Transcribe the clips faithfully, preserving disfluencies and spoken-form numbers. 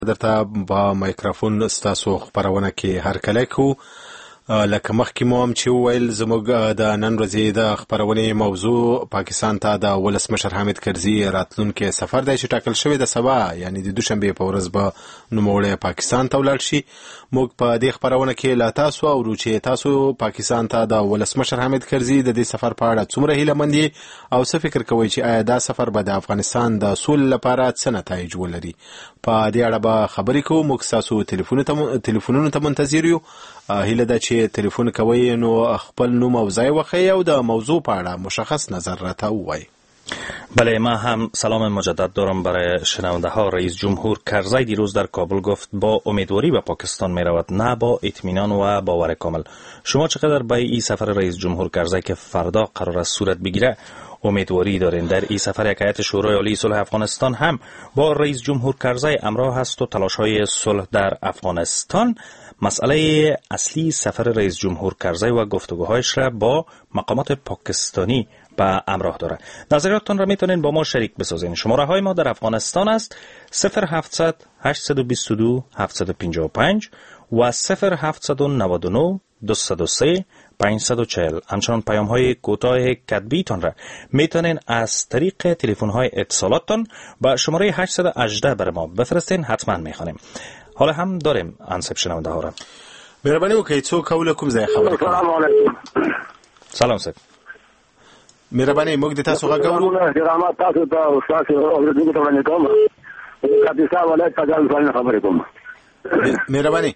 درته په مایکروفون ستاسو خبرونه کې هر کله کو لکه مخکې مو هم چې وویل زموږ د نن ورځې د خبرونې موضوع پاکستان ته د ولسمشر حامد کرزي راتلونکي سفر دی چې ټاکل شوی د سبا یعنی د دوشنبه په ورځ به نوموړی پاکستان ته ولاړ شي. موږ په دې خبرونه کې لا تاسو اورو چې تاسو پاکستان ته د ولسمشر حامد کرزي د دې سفر په اړه څومره هیله مند دي او څه فکر کوئ چې آیا دا سفر به د افغانستان د سولې لپاره څه نتایج ولري. په دې اړه به خبرې کوو. موږ تاسو ټلیفونونو ته منتظر یو. هیله ده چې ټلیفون کوي نو خپل نوم او ځای وښیئ او د موضوع په اړه مشخص نظر راته ووایئ. بله، ما هم سلام مجدد دارم برای شنونده ها. رئیس جمهور کرزی دیروز در کابل گفت با امیدواری به پاکستان می رود، نه با اطمینان و باور کامل. شما چقدر به این سفر رئیس جمهور کرزی که فردا قرار است صورت بگیره امیدواری دارین؟ در این سفر یک هیئت شورای عالی صلح افغانستان هم با رئیس جمهور کرزی همراه است و تلاش های صلح در افغانستان مسئله اصلی سفر رئیس جمهور کرزی و گفتگوهایش را با مقامات پاکستانی به همراه داره. نظریاتتان را میتونین با ما شریک بسازین. شماره های ما در افغانستان است صفر هفتصد هشتصد و بیست و دو هفتصد و پنجاه و پنج و صفر هفتصد و نود و نه دویست و سه پانصد و چهل. همچنان پیام های کوتاه کتبی تان را میتونین از طریق تلفن های اتصالاتتان با شماره هشتصد و هجده بر ما بفرستین، حتما میخوانیم. حالا هم داریم انصب شنونده ها را. مهربانی وکړئ څو کوله کوم ځای خبرې کوي. سلام علیکم. سلام صاحب. مهربانی موږ د تاسو غږ اورو. احترامات تاسو ته او تاسو اوریدونکو ته وړاندې کوم. کاپیسا ولایت تجارت فعال خبرې کوم. مهربانی.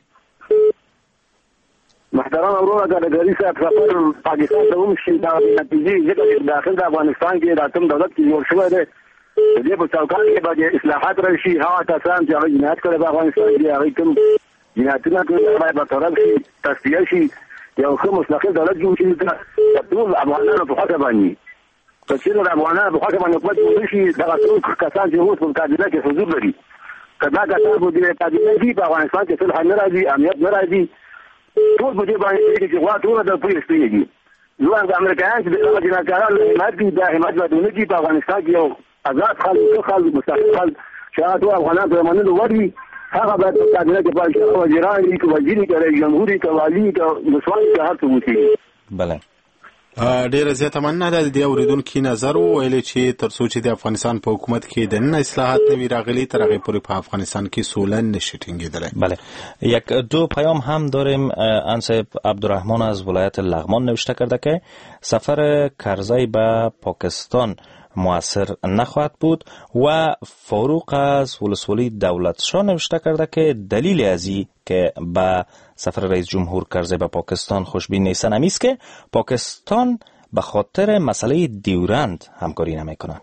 محترم اورو دا د غری صاحب سفر پاکستان ته هم شي دا نتیجې ځکه داخل د افغانستان کې راتم دولت کې جوړ شوی دی. دې په چوکاټ کې باندې اصلاحات راشي. هغه کسان چې هغه جنایت کړي په افغانستان کې هغه کوم جنایتونه کوي باید په طرف شي تصفیه شي. یو ښه مستقل دولت جوړ شي چې ټول افغانانو په خاطر باندې په چې د افغانانو په خاطر باندې حکومت جوړ شي. دغه ټول کسان چې اوس په کابینه کې حضور لري کدا کسان په دې کابینه کې په افغانستان کې صلح نه راځي، امنیت نه راځي، ټول په دې باندې چې غوا ټول د پولیس پیږي. نو د امریکایانو چې د جنایتکارانو حمایت کوي دا حمایت باندې کې په افغانستان کې یو آزاد خلک خلک مستقل خلک چې هغه افغانان په منلو وړي هغه باید په کابینه کې پاتې شي. وزیران دي که وزیر که رئیس جمهور که والی که مسؤل که هر څه وشي. بله، ډیره زیاته مننه ده. د اوریدونکو نظر وویل چې تر څو چې د افغانستان په حکومت کې د نن اصلاحات نوي راغلي تر هغه پورې په افغانستان کې سوله نشي ټینګېدلی. بله، یک دو پیام هم داریم. انصب عبدالرحمن از ولایت لغمان نوشته کرده که سفر کرزی به پاکستان مؤثر نخواهد بود و فاروق از ولسوالی دولتشاه نوشته کرده که دلیل ازی که به سفر رئیس جمهور کرزی به پاکستان خوشبین نیستن همیست که پاکستان به خاطر مسئله دیورند همکاری نمیکنه.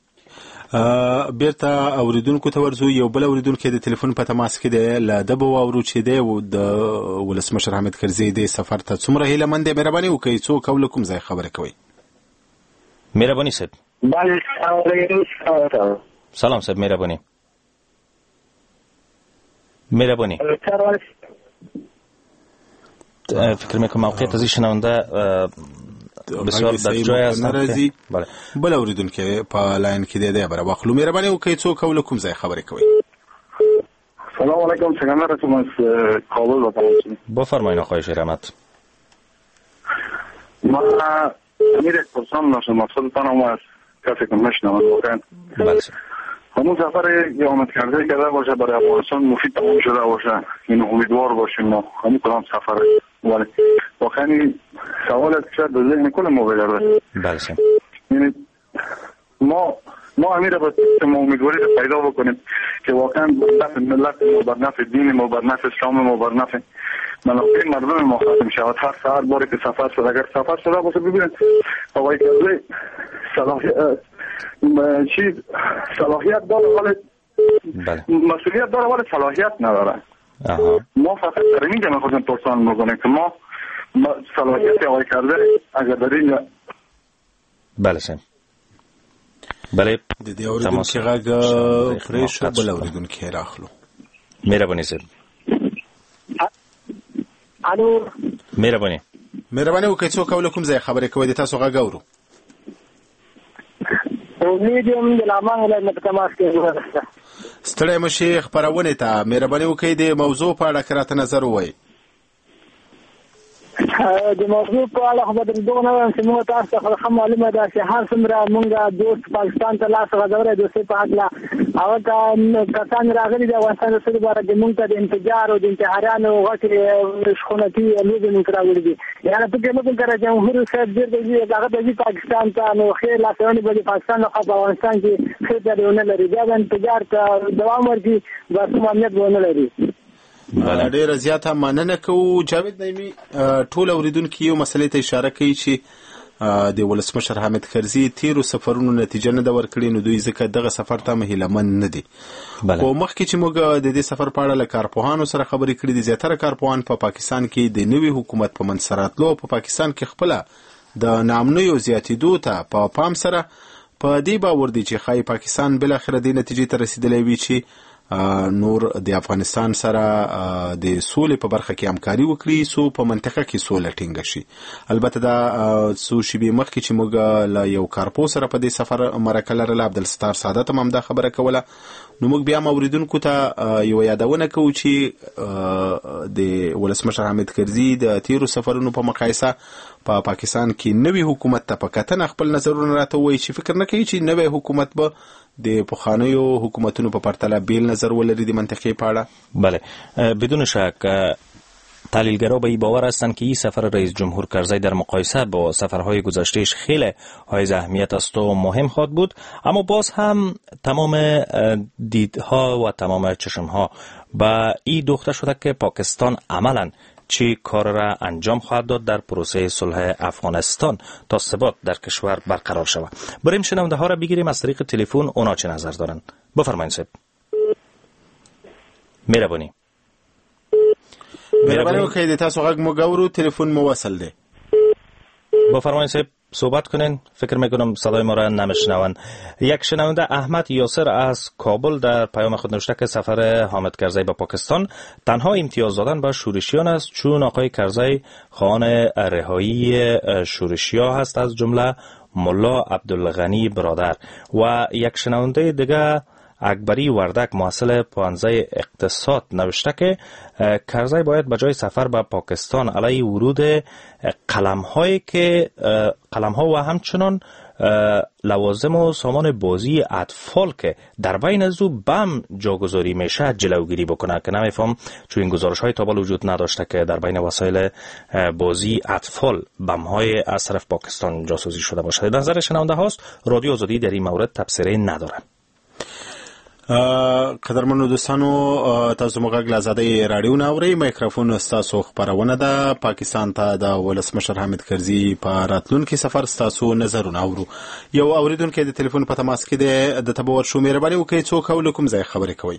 بیرته اوریدونکو ته ورځو. یو بل اوریدونکو د ټلیفون په تماس کې دی. له ده به واورو چې دی د ولسمشر حامد کرزي د سفر ته څومره هیله مند دی. مهرباني وکړئ څو کوله کوم ځای خبرې کوئ. مهرباني صاحب. سلام صاحب. مهربانی مهربانی فکر میکنم موقعیت از این شنونده بسیار در جای است. بله، بل اوریدونکو په لاین کې دی دی بر واخلو. مهرباني وکړئ څو کوله کوم ځای خبرې کوئ. سلام علیکم. څنګه تاسو مس کابل وطن بفرمایید آقای شهرمت. ما امیر پرسان نشم مقصود تنم از کسی که نشنم واقعا. بله. همون سفر یا آمد کرده کرده باشه برای افغانستان مفید تمام شده باشه. این امیدوار باشیم ما همون کلام سفر. ولی واقعا سوال است که به ذهن کل ما بگرده. بله. یعنی ما ما امیر باید ما امیدواری رو پیدا بکنیم که واقعا بر نفع ملت ما، بر نفع دین ما، بر نفع اسلام ما، بر نفع منافع مردم ما خواهیم شود. هر سهر باری که سفر شد اگر سفر شده باشه ببینید آقای کرزی صلاحیت چیز صلاحیت داره ولی مسئولیت داره ولی صلاحیت نداره. ما فقط در اینجا میخواستیم پرسان میکنیم که ما صلاحیت آقای کرزی اگر در اینجا. بله سیم. بله، د دې اوریدونکو غږ پرې شو. بل اوریدونکو راخلو. مهرباني صاحب. الو. مهرباني مهرباني وکړئ څو کوله کوم ځای خبرې کوئ. د تاسو غږ اورو. امید یم د لامه له تماس کې ورسته. ستړی مشي خبرونه ته مهرباني وکړئ د موضوع په اړه کراته نظر ووایي. د موضوع په اړه خبرې دوه نه وایم چې موږ تاسو ته خو معلومه ده چې هر څومره موږ دوست پاکستان ته لاس غځولی دوستۍ په هکله هغه ته کسان راغلي د افغانستان د سولې لپاره د موږ ته د انفجار او د انتحاریانو غټې شخونتي لوبې موږ راوړي دي. یعنې پکې موږ کره جمهور صاحب ډېر دی هغه د پاکستان ته نو خیر لاسوندې به د پاکستان لخوا په افغانستان کې ښه ځای ونه لري بیا د انفجار ته دوام ورکړي بس کوم امنیت به ونه لري. ډیره زیاته مننه کوو. جاوید نعیمي ټول اوریدونکو یو مسلې ته اشاره کوي چې د ولسمشر حامد کرزي تیرو سفرونو نتیجه نه د ورکړي نو دوی ځکه دغه سفر ته مهیلمن نه دي. خو مخکې چې موږ د دې سفر په اړه له کارپوهانو سره خبرې کړې دي زیاتره کارپوهان په پاکستان کې د نوي حکومت په منځ راتلو په پاکستان کې خپله د ناامنیو زیاتېدو ته په پام سره په دې باور دي چې ښایي پاکستان بالاخره دې نتیجې ته رسیدلی وي چې نور د افغانستان سره د سولې په برخه کې همکاري وکړي سو په منطقه کې سوله ټینګه شي. البته دا سو شیبې مخکې چې موږ له یو کارپو سره په دې سفر مرکه لرله عبدالستار سعادت هم دا خبره کوله نو موږ بیا اوریدونکو ته یو یادونه کوو چې د ولسمشر حامد کرزي د تیرو سفرونو په مقایسه په پا پاکستان کې نوی حکومت ته په کتنه خپل نظرونه راته وایي چې فکر نه کوي چې نوی حکومت به د پخوانیو حکومتونو په پرتله بیل نظر ولري د منطقې په اړه. بله بدون شک تحلیلگرها به این باور هستند که این سفر رئیس جمهور کرزی در مقایسه با سفرهای گذشتهش خیلی حائز اهمیت است و مهم خواهد بود، اما باز هم تمام دیدها و تمام چشمها به این دوخته شده که پاکستان عملاً چی کار را انجام خواهد داد در پروسه صلح افغانستان تا ثبات در کشور برقرار شود. بریم شنونده ها را بگیریم از طریق تلفن اونا چه نظر دارند. بفرمایید صاحب. مهربانی. مهربانی وکړئ د تاسو غږ مو ګورو تلفن مو وصل دی. بفرمایید صاحب صحبت کنین. فکر میکنم صدای ما را نمیشنون. یک شنونده احمد یاسر از کابل در پیام خود نوشته که سفر حامد کرزی به پاکستان تنها امتیاز دادن به شورشیان است، چون آقای کرزی خواهان رهایی شورشیا هست از جمله ملا عبدالغنی برادر. و یک شنونده دیگه اکبری وردک محصل پانزه اقتصاد نوشته که کرزی باید به جای سفر به پاکستان علیه ورود قلم هایی که قلم ها و همچنان لوازم و سامان بازی اطفال که در بین از او بم جاگذاری میشه جلوگیری بکنه، که نمیفهم چون این گزارش های تا بالا وجود نداشته که در بین وسایل بازی اطفال بم های از طرف پاکستان جاسوسی شده باشه. نظر شنونده هاست. رادیو آزادی در این مورد تبصره نداره. قدرمنو دوستانو تاسو موږ غږ آزادۍ رادیو نه اورئ. مایکروفون ستاسو خبرونه ده. پاکستان ته د ولسمشر حامد کرزي په راتلونکي سفر ستاسو نظرونه اورو. یو اوریدونکو د ټلیفون په تماس کې دی د تبور شو. مهرباني وکړئ څوک او کوم ځای خبرې کوي.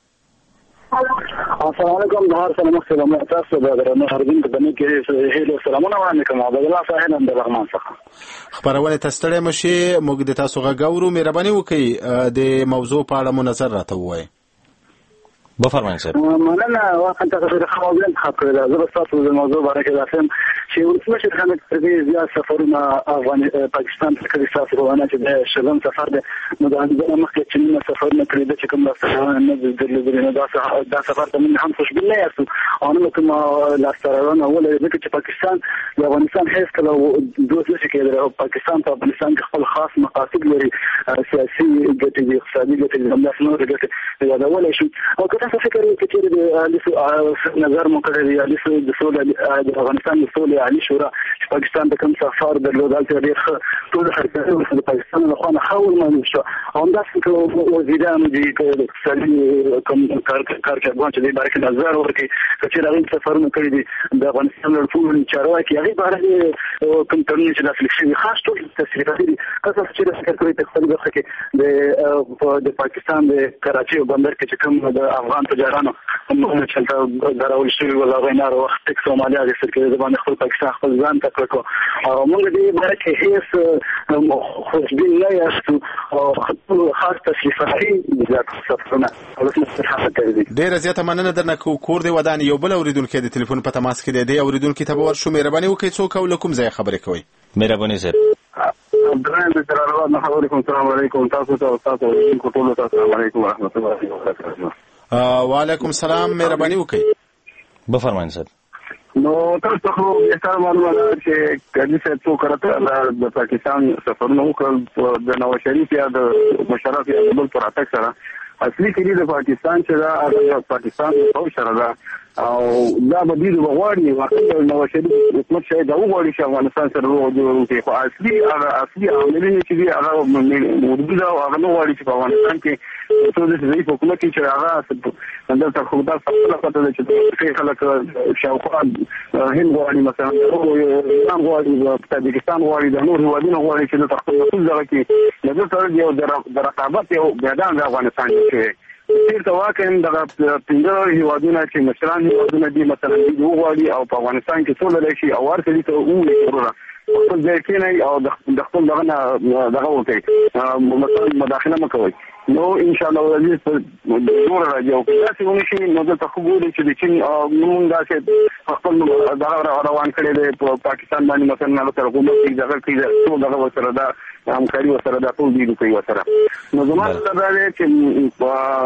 السلام علیکم. د هر سلام سلام تاسو د درنو هرګین په دنه کې هیله سلامونه وړاندې کوم. عبد الله صاحب هم د لغمان څخه خبرونه تستړی مشي. موږ د تاسو غږ اورو. مهرباني وکړئ د موضوع په اړه مو نظر راته ووایئ. بفرمایید صاحب. مننه. واقعا تاسو د خبرو حق کړل. زه تاسو د موضوع باره کې راځم چې ولسمشر حامد کرزي زیات سفرونه افغان پاکستان ته کوي. تاسو روانه چې د شلم سفر د نو د اندونه مخکې چې موږ سفرونه کړی د چې کوم راځي نه د دې نه دا سفر ته موږ هم خوشبین نه یاستو. انو کوم لاسترونه ولې ځکه چې پاکستان د افغانستان هیڅ کله دوه څه کې د پاکستان په افغانستان کې خپل خاص مقاصد لري، سیاسي ګټې اقتصادي ګټې هم داسې نور ګټې یادولای شي. او که تاسو فکر وکړئ چې د نظر مو کړی دی د سولې د افغانستان د سولې عالي شورا چې پاکستان ته کوم سفر درلود هلته ډېر ښه ټول حرکتونه د پاکستان له خوا نه ښه ومنل شو. همداسې وزیرانو دي د اقتصادي کوم کارکوونکي چې دې باره کې نظر ورکړي که چېرې هغوی سفرونه کړي دي د افغانستان له ټولو چارواکي هغې باره کې کوم تړونونه چې لاسلیک شوي خاص ټول تصریحاتي دي. که تاسو چېرې فکر کوئ په اقتصادي برخه کې د پاکستان د کراچۍ او بندر کې چې کوم د افغان تجارانو هم چې هلته درول شوي ول هغوی نه هر وخت ټکس او مالیه اخیستل کېده، د باندې خپل پاکستان خپل ځان ته کړکو. او موږ دې باره کې هېڅ خوشبین نه یاستو او خاص تشریفاتي زیات سفرونه ولسمشر حامد کرزي. ډېره زیاته مننه درنه کوو. کور دې ودان. یو بل اورېدونکی د تلیفون په تماس کې دی. دې اورېدونکي ته به ورشو. مهرباني وکړئ څوک او له کوم ځایه خبرې کوئ. مهرباني صاحب. درنه د جلال آباد نه خبرې کوم. السلام علیکم تاسو ته او تاسو اوریدونکو ټولو ته السلام علیکم ورحمۃ الله وبرکاته. وعلیکم السلام، مهرباني وکړئ. بفرمایئ صاحب. نو تاسو خو بهتر معلومه ده چې کله چې څوک راته د پاکستان سفرونه وکړل د نواز شریف یا د مشرف یا د بل پر اتک سره، اصلي کلی د پاکستان چې دا د پاکستان په سره ده او دا به دې وغواړي واقعا نواز شریف حکومت شاید دا وغواړي چې افغانستان سره وګوري، خو اصلي هغه اصلي عاملین چې دي هغه موجود او هغه نو غواړي چې په افغانستان کې څو د ضعیف حکومت چې هغه دلته خو دا څه پته ده چې خلک شاوخوا هند غواړي، مثلا ایران غواړي، تاجکستان غواړي، د نور هیوادونو غواړي چې د تخصص مسؤل ځای کې د تر یو د رقابت یو میدان د افغانستان کې چیرته واقعا د پنځه هیوادونو چې مشران هیوادونه دي مثلا دي وغواړي او په افغانستان کې ټول لشي او ورته دي ته وګوري خپل ځای کې نه او د خپل دغه نه دغه وکړي مثلا مداخله مکوي. نو ان شاء الله عزیز په نور راځي او تاسو ونشي نو د تخبوري چې د چین موږ دا چې خپل دغه روان کړي د پاکستان باندې مثلا له حکومت کې دغه کې څو دغه سره دا همکاري وسره دا ټول دی کوي وسره. نو زموږ سره دا چې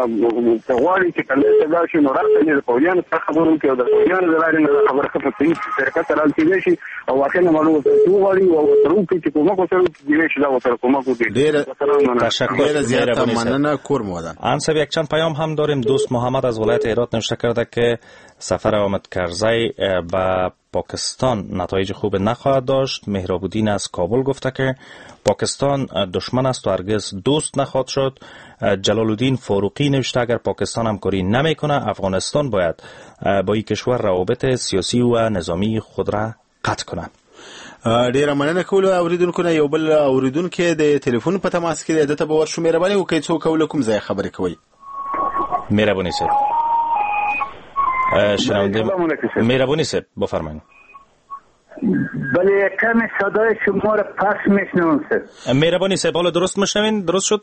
په غواړي چې کله دا شي نو راځي د پولیانو څخه خبرو کې او د پولیانو د لارې نه خبره کوي چې شرکت سره راځي شي او واقعا معلومه څه غواړي او ترو کې چې کومه کومه دی شي دا وسره کومه کوي. ډېر تشکر زیات ممنون کورمودن. انصب یک چند پیام هم داریم. دوست محمد از ولایت هرات نوشته کرده که سفر حامد کرزی به پاکستان نتایج خوب نخواهد داشت. مهراب‌الدین از کابل گفته که پاکستان دشمن است و هرگز دوست نخواهد شد. جلال الدین فاروقی نوشته اگر پاکستان همکاری نمیکنه افغانستان باید با این کشور روابط سیاسی و نظامی خود را قطع کنه. ډیره مننه کول اوریدونکو نه. یو بل اوریدونکو د ټلیفون په تماس کې د ته به ورشو مهرباني وکړئ څو کول کوم ځای خبرې کوي. مهرباني صاحب. شنونده مهربانی صاحب بفرمایید. بله کمی صدای شما را پس میشنوم صاحب. مهربانی صاحب حالا درست میشنوین؟ درست شد؟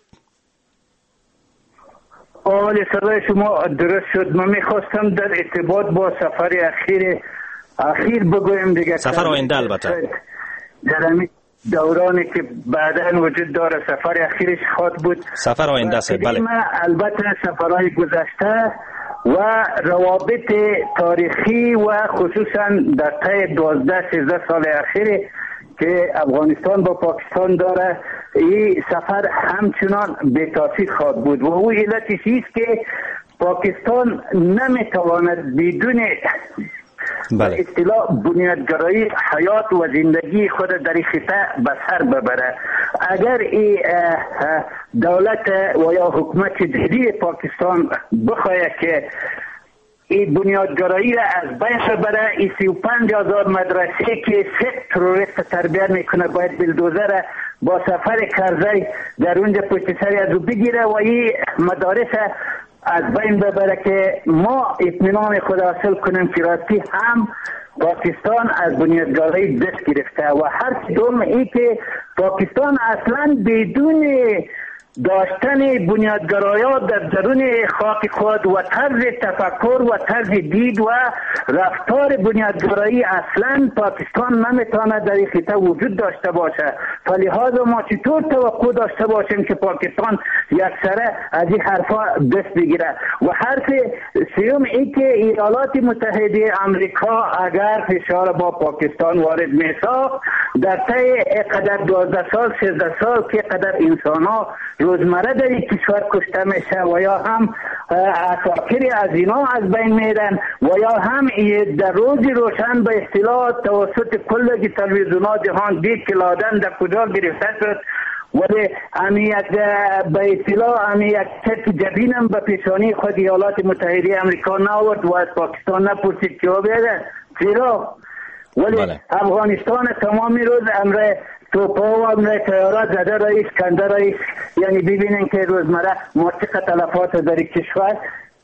آله صدای شما درست شد. من میخواستم در ارتباط با سفر اخیر اخیر بگویم دیگه. سفر آینده البته. در همین دورانی که بعداً وجود داره سفر اخیرش خواهد بود. سفر آینده است بله. البته سفرهای گذشته و روابط تاریخی و خصوصا در طی دوازده سیزده سال اخیر که افغانستان با پاکستان داره این سفر همچنان بی‌تأثیر خواهد بود و او علتش است که پاکستان نمیتواند بدون بله. اصطلاح بنیادگرایی حیات و زندگی خود در این خطه به سر ببره. اگر این دولت و یا حکومت جدید پاکستان بخواهد که این بنیادگرایی را از بین ببره، این سی و پنج هزار مدرسه که سه تروریست تربیت میکنه باید بلدوزر با سفر کرزی در اونجا پشت سری از او بگیره و این مدارس از بین ببره که ما اطمینان خود حاصل کنیم که راستی هم پاکستان از بنیادگرایی دست گرفته و هر دوم ای که پاکستان اصلا بدون داشتن بنیادگرایات در درون خاک خود و طرز تفکر و طرز دید و رفتار بنیادگرایی اصلا پاکستان نمیتونه در این خطه وجود داشته باشه. فلهذا ما چطور توقع داشته باشیم که پاکستان یکسره از این حرفا دست بگیره. و حرف سیوم ای که ایالات متحده امریکا اگر فشار با پاکستان وارد میساخت در طی قدر دوازده سال سیزده سال که قدر انسان ها روزمره در این کشور کشته میشه و یا هم اساکر از اینا از بین میرن و یا هم در روز روشن به اصطلاح توسط کل تلویزیونات جهان دید که لادن در کجا گرفته شد ولی امی یک به اصطلاح امی یک چک جبینم به پیشانی خود ایالات متحده امریکا ناورد و از پاکستان نپرسید که بیده چرا؟ ولی بله. افغانستان تمامی روز امره توپا و امره تیارات زده رئیس کنده رئیس، یعنی ببینین که روزمره موسیقی تلفات در کشور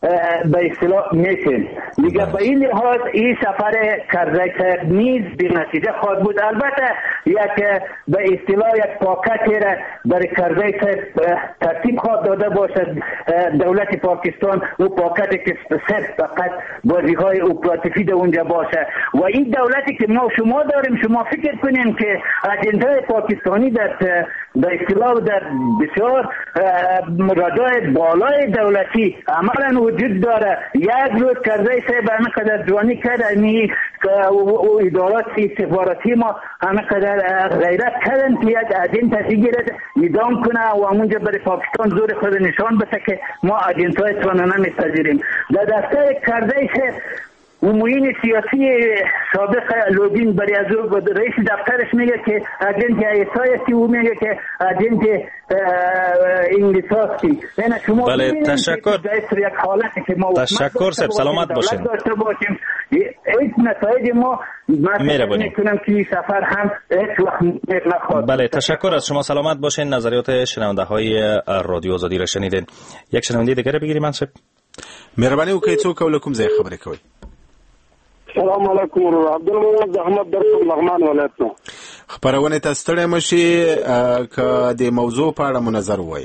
به اصطلاح میشین دیگه. به این لحاظ این سفر کرزی نیز بی نتیجه خواهد بود. البته یک به اصطلاح یک پاکتی را برای کرزی ترتیب خواهد داده باشد دولت پاکستان، و پاکتی که صرف فقط بازی‌های اپراتیفی در اونجا باشه. و این دولتی که ما شما داریم، شما فکر کنیم که اجندای پاکستانی در به اصطلاح در بسیار رادار بالای دولتی عملا وجود داره. یک روز کرزی صاحب همینقدر جوانی کرد، می ادارات استخباراتی ما همینقدر غیرت کردن که یک اجنت بگیرد اعدام کنه و همونجا برای پاکستان زور خود نشان بده که ما اجنت‌های تان نمی‌پذیریم. در دفتر کرزی صاحب و معین سیاسی سابق لودین برای از رئیس دفترش میگه که اجنت ایسایستی، و میگه که اجنت انگلیساستی. بله تشکر. تشکر سب سلامت باشین. هیچ نتایج ما مهربانی میکنم که سفر هم هیچ وقت نخواهد. بله تشکر از شما، سلامت باشین. نظریات شنونده های رادیو آزادی را شنیدین. یک شنونده دیگه بگیریم منصب. مهربانی وکړئ څوک او له کوم ځای خبرې کوئ؟ السلام علیکم ورحمۃ عبدالمجید احمد در لغمان ولایت نه. خبرونه ته ستړی مشي که د موضوع په اړه مو نظر وایي.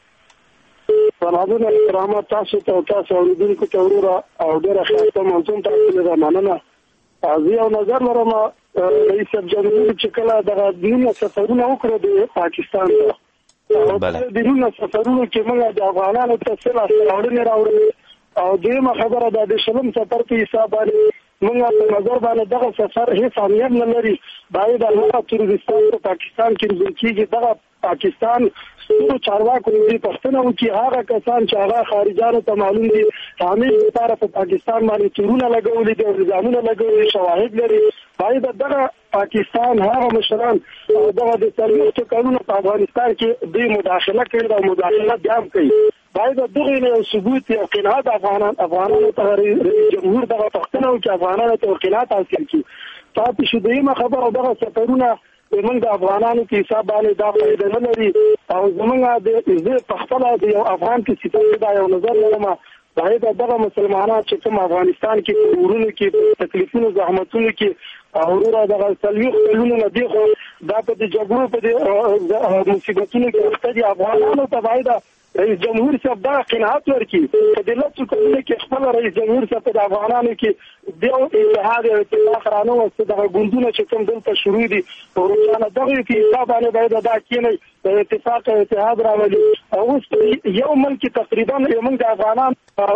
سلامونه کرامت تاسو ته تاسو اوریدونکو ته ورو او ډیره ښه منظوم تاسو له مننه. از یو نظر لرم رئیس جمهور چې کله د دیني سفرونه وکړه د پاکستان ته، بله د دیني سفرونو کې موږ د افغانانو ته سره راوړل راوړل او دیمه خبره ده د شلم سفر په حساب باندې موږ په نظر باندې دغه سفر هیڅ اهمیت نه لري. باید الله ترکستان په پاکستان کې ځکه دغه پاکستان ټول چارواکو دې پښتنه وکي هغه کسان چې هغه خارجانو ته معلوم دي تعامل لپاره په پاکستان باندې تورونه لګولې دي او نظامونه لګولې شواهد لري. باید دغه پاکستان هغه مشران او دغه د سرمایه قانون په افغانستان کې د مداخله کړي او مداخله بیا کوي. باید دغه نه ثبوت او قناعت افغانان افغانانو ته رئیس جمهور دغه پښتنه وکي افغانانو ته قناعت حاصل کړي. تاسو شو دیمه خبره دغه سفرونه زمونږ د افغانانو کې حساب باندې دا فائدہ نه لري او زمونږ د عزت پختله د یو افغان کې ستاسو دا یو نظر لرم. باید دغه مسلمانان چې کوم افغانستان کې ورونو کې تکلیفونو زحمتونو کې او ورو دغه سلوي خلونو نه دی خو دا په د جګړو په د مصیبتونو کې وخت دي افغانانو ته باید رئیس جمهور صاحب دا قناعت ورکړي چې د لږ څه کې خپل رئیس جمهور صاحب د افغانانو کې د اتحاد او اتفاق رانه وسته دغه ګوندونه چې کوم دلته شروع دي ورونه دغه کې حساب باندې باید دا کېنی د اتفاق او اتحاد راولي. او اوس یو ملک تقریبا موږ د افغانان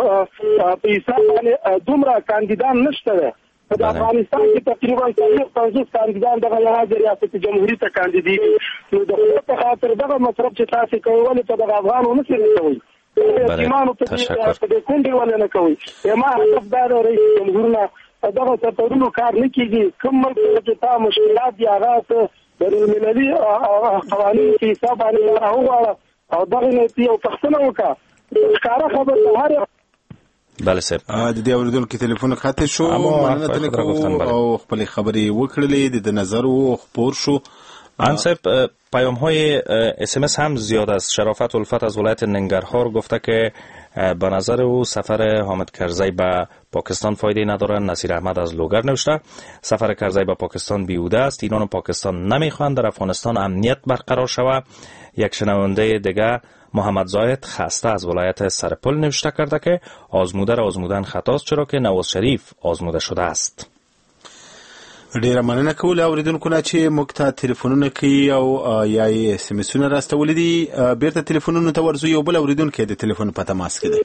په حساب باندې دومره کاندیدان نشته. په افغانستان کې تقریبا پنځوس کاندیدان دغه یوازې ریاست جمهوریت ته کاندیدي. نو د خپل په خاطر دغه مطلب چې تاسو کوي ولې په دغه افغانانو نه کوي ایمانو په دې کونډې ولې نه کوي. ما هدف دا رئیس جمهور نه دغه سفرونو کار نه کیږي. کوم ملک چې تا مشکلات دي هغه ته د المللي قوانینو کې حساب باندې راوغواړه او دغه نه یو پښتنه وکړه ښکاره خبره هر بله صاحب د دې اوریدونکو ټلیفون قطع شو. مننه تنه کوم او خپل خبري وکړلې د نظر او خبر شو. آن صاحب پیام های اس ام اس هم زیاد از شرافت الفت از ولایت ننگرهار گفته که به نظر او سفر حامد کرزی به پاکستان فایده نداره. نصیر احمد از لوگر نوشته سفر کرزی به پاکستان بیهوده است. ایران و پاکستان نمیخوان در افغانستان امنیت برقرار شود. یک شنونده دیگه محمد زاید خسته از ولایت سرپل نوشته کرده که آزموده را آزمودن خطاست چرا که نواز شریف آزموده شده است. ډیره مننه کوله اوریدونکو نه چې موږ ته تلیفونونه کوي او یا یې اس ام اسونه راستولې دي. بیرته تلیفونونو ته ورځو. یو بل اوریدونکو د تلیفون په تماس کې دی.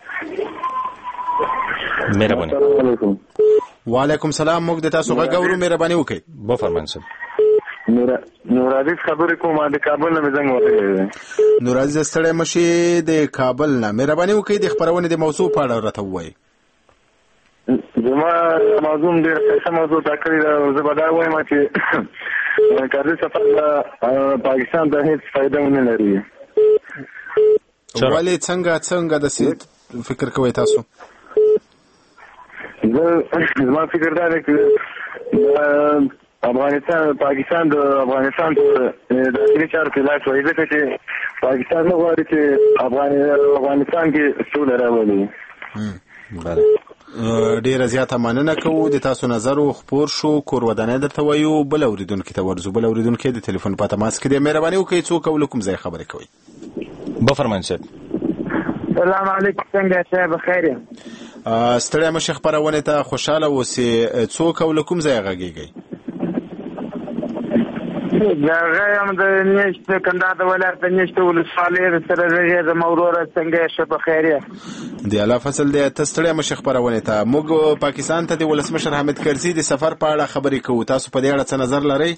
مهرباني. وعلیکم سلام. موږ د تاسو غږ اورو. مهرباني وکړئ. بفرمایئ. نور عزیز خبرې کوم د کابل نه زنګ وته. نور عزیز ستړی مشي د کابل نه. مهرباني وکړئ د خبرونه د موضوع په اړه راته ووایئ. زما موضوع ډېر ښه موضوع ټاکلې ده. زه به دا وایم چې کرزي سفر د پاکستان ته هیڅ فایده ونه لري. ولې څنګه څنګه د فکر کوئ تاسو؟ زه زما فکر دا دی چې افغانستان پاکستان د افغانستان د داخلي چارو کې لاس وایي ځکه چې پاکستان نه غواړي چې افغانستان کې سوله راولي. بله ډیره زیاته مننه کوو د تاسو نظر او خبر شو کور ودانه درته وایو بل اوریدونکو ته ورزو بل اوریدونکو د ټلیفون په تماس کې د مهرباني وکړئ څوک ولکم ځای خبرې کوي بفرمایئ صاحب. سلام علیکم څنګه شه بخیر یم ستړی مشه خبرونه ته خوشاله اوسې څوک ولکم ځای غږیږي زه یم د نشته کندهار د ولایت د نشته ولسوالۍ سره زه د موروره څنګه شه بخیر یم دی الله فصل دی ته ستړی مشه خبرونه ته موږ پاکستان ته د ولسمشر حامد کرزي د سفر په اړه خبرې کوو تاسو په دې اړه څه نظر لرئ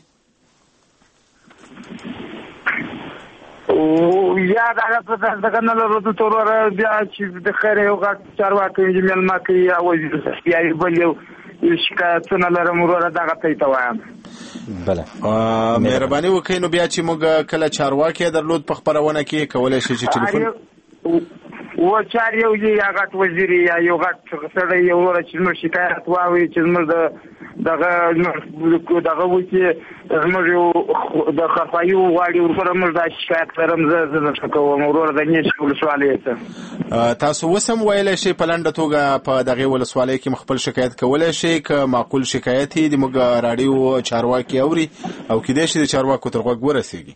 او یا دا څه د کنه له روته تور بیا چې د خیر یو غټ چارواکي چې ملما کوي او وزیر صحت بل یو شکایتونه لرم وروره دغه ته ته وایم بله مهرباني وکړئ نو بیا چې موږ کله چارواکي درلود په خبرونه کې کولای شي چې ټلیفون و چار یو یا غټ وزیر یا یو غټ سره یو وروره چې موږ شکایت واوي چې موږ دغه دغه وکی موږ یو د خفایو واړي وروره موږ د شکایت لرم زه زه کوم وروره د نشي ولسوالۍ ته تاسو وسم ویلای شي په لنډه توګه په دغه ولسوالۍ کې خپل شکایت کولای شي که معقول شکایت دی موږ راډیو چارواکي اوري او کېدای شي د چارواکو تر غوږ ورسیږي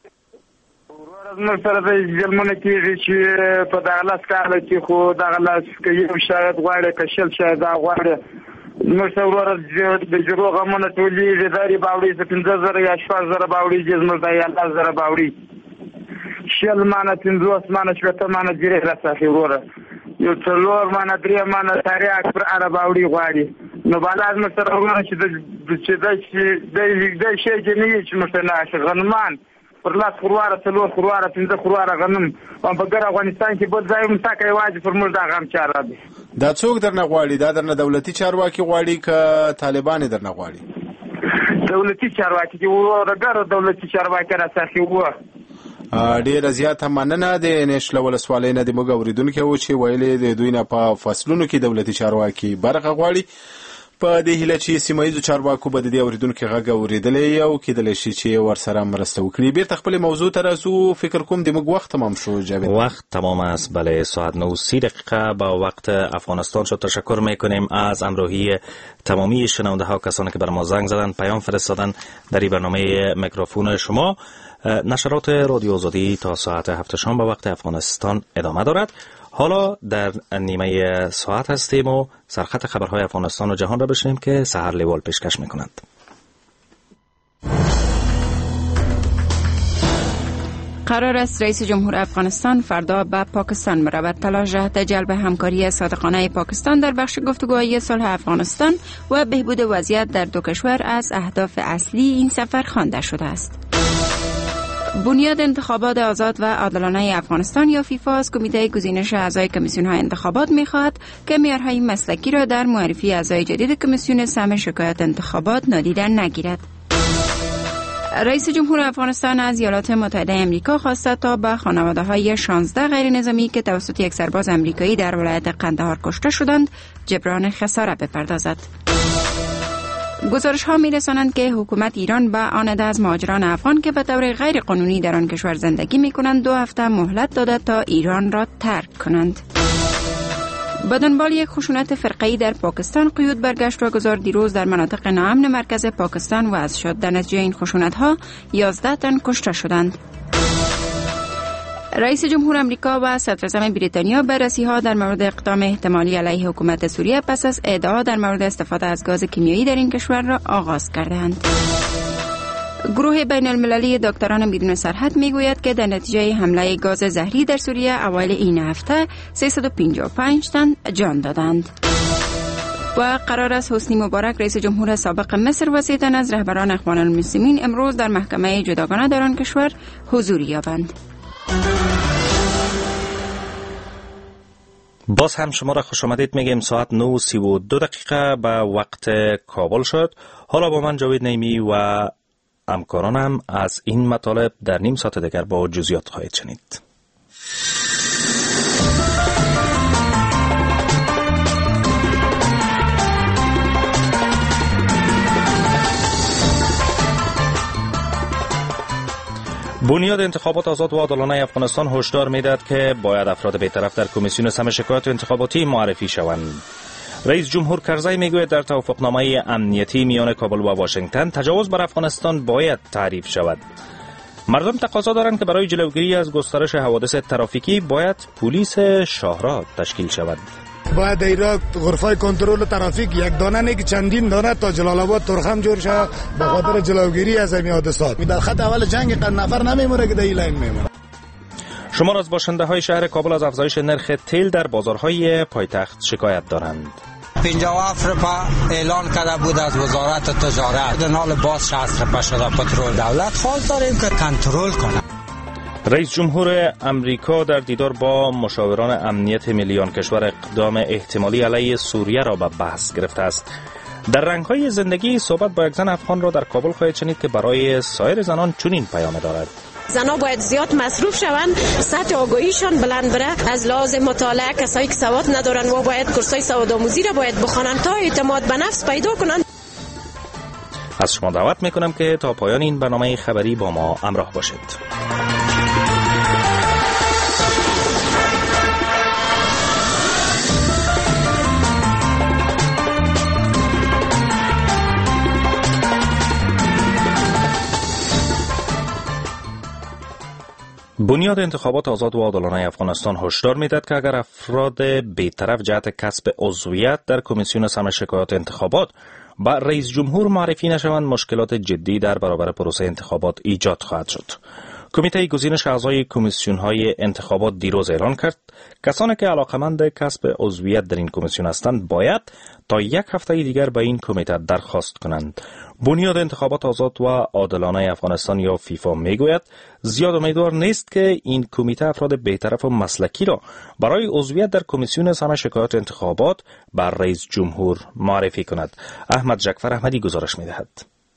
موږ سره د ځلمنه کېږي چې په دغه لاس کاله کې خو دغه لاس کې یو شاید غواړي که شل شاید غواړي موږ سره ورور د جوړو غمونه ټولې داري باوري چې پنځه زره یا شپږ زره باوري چې موږ د یا لس زره باوري شل مانه پنځوس مانه شپږ مانه جری راځي وروره یو څلور مانه درې مانه تاریخ پر عرب باوري غواړي نو بالا موږ سره ورور چې د چې د د شي چې نه چې مثلا غنمان پر لاس خرواره څلور خرواره پنځه خرواره غنم او په ګر افغانستان کې بل ځای مساکه واجب پر موږ دا غم چاره دي دا څوک درنه غواړي دا درنه دولتي چارواکي غواړي که طالبان درنه غواړي دولتي چارواکي چې ورغره دولتي چارواکي راځي وو ډیره زیاته مننه د نشله ولسوالۍ نه د موږ اوریدونکو و چې ویلې د دوی نه په فصلونو کې دولتي چارواکي برخه غواړي په دې هیله چې سیمایي چارواکو به د دې اوریدونکو غږ اوریدلې او کېدل شي چې ورسره مرسته وکړي بیرته خپل موضوع ته راځو فکر کوم د موږ وخت تمام شو جاوید وقت تمام است بله ساعت نه و سی دقیقه با وقت افغانستان شد تشکر میکنیم از همراهی تمامی شنونده ها کسانی که بر ما زنگ زدن پیام فرستادن در این برنامه میکروفون شما نشرات رادیو آزادی تا ساعت هفت شام به وقت افغانستان ادامه دارد حالا در نیمه ساعت هستیم و سرخط خبرهای افغانستان و جهان را بشنویم که سحر لیوال پیشکش میکنند. قرار است رئیس جمهور افغانستان فردا به پاکستان برود. تلاش جهت جلب همکاری صادقانه پاکستان در بخش گفتگوهای صلح افغانستان و بهبود وضعیت در دو کشور از اهداف اصلی این سفر خوانده شده است. بنیاد انتخابات آزاد و عادلانه افغانستان یا فیفا از کمیته گزینش اعضای کمیسیون‌های انتخابات می‌خواهد که معیارهای مسلکی را در معرفی اعضای جدید کمیسیون سهم شکایات انتخابات نادیده نگیرد. رئیس جمهور افغانستان از ایالات متحده آمریکا خواسته تا به خانواده‌های شانزده غیر نظامی که توسط یک سرباز آمریکایی در ولایت قندهار کشته شدند جبران خسارت بپردازد. گزارش ها می رسانند که حکومت ایران به آن عده از مهاجران افغان که به طور غیر قانونی در آن کشور زندگی می کنند دو هفته مهلت داده تا ایران را ترک کنند. به دنبال یک خشونت فرقه‌ای در پاکستان قیود برگشت و گذار دیروز در مناطق ناامن مرکز پاکستان وضع شد. در نتیجه این خشونت ها یازده تن کشته شدند. رئیس جمهور آمریکا و صدراعظم بریتانیا بررسی‌ها در مورد اقدام احتمالی علیه حکومت سوریه پس از ادعا در مورد استفاده از گاز کیمیایی در این کشور را آغاز کردند. گروه بین المللی دکتران بدون سرحد میگوید که در نتیجه حمله گاز زهری در سوریه اوایل این هفته سیصد و پنجاه و پنج تن جان دادند. و قرار است حسنی مبارک رئیس جمهور سابق مصر و سه تن از رهبران اخوان المسلمین امروز در محکمه جداگانه در آن کشور حضور یابند. باز هم شما را خوش آمدید میگیم. ساعت نه و سی و دو دقیقه به وقت کابل شد. حالا با من جاوید نیمی و همکارانم از این مطالب در نیم ساعت دیگر با جزئیات خواهید شنید. بنیاد انتخابات آزاد و عادلانه افغانستان هشدار می‌دهد که باید افراد بی‌طرف در کمیسیون سم شکایات انتخاباتی معرفی شوند. رئیس جمهور کرزی میگوید در توافقنامه امنیتی میان کابل و واشنگتن تجاوز بر افغانستان باید تعریف شود. مردم تقاضا دارند که برای جلوگیری از گسترش حوادث ترافیکی باید پلیس شاهراه تشکیل شود. باید ایرا غرفای کنترل ترافیک یک دانه نه که چندین دانه تا جلال آباد ترخم جور شه به خاطر جلوگیری از این حادثات. در خط اول جنگ قد نفر نمیمونه که در این لاین میمونه. شمار از باشنده های شهر کابل از افزایش نرخ تیل در بازارهای پایتخت شکایت دارند. پنجاه و هفت روپا اعلان کرده بود از وزارت تجارت، در حال باز شصت روپا شده پترول. دولت خواست داریم که کنترل کنه. رئیس جمهور امریکا در دیدار با مشاوران امنیت ملی آن کشور اقدام احتمالی علیه سوریه را به بحث گرفته است. در رنگ‌های زندگی صحبت با یک زن افغان را در کابل خواهید شنید که برای سایر زنان چنین پیام دارد. زنها باید زیاد مصروف شوند، سطح آگاهیشان بلند بره. از لحاظ مطالعه کسایی که سواد ندارن و باید کورسای سوادآموزی را باید بخوانند تا اعتماد به نفس پیدا کنند. از شما دعوت میکنم که تا پایان این برنامه خبری با ما همراه باشید. بنیاد انتخابات آزاد و عادلانه افغانستان هشدار می‌دهد که اگر افراد بی‌طرف جهت کسب عضویت در کمیسیون سم شکایات انتخابات با رئیس جمهور معرفی نشوند، مشکلات جدی در برابر پروسه انتخابات ایجاد خواهد شد. کمیته گزینش اعضای کمیسیون‌های انتخابات دیروز اعلان کرد کسانی که علاقه‌مند کسب عضویت در این کمیسیون هستند باید تا یک هفته دیگر به این کمیته درخواست کنند. بنیاد انتخابات آزاد و عادلانه افغانستان یا فیفا میگوید زیاد امیدوار نیست که این کمیته افراد بی‌طرف و مسلکی را برای عضویت در کمیسیون سم شکایات انتخابات بر رئیس جمهور معرفی کند. احمد جعفر احمدی گزارش می‌دهد.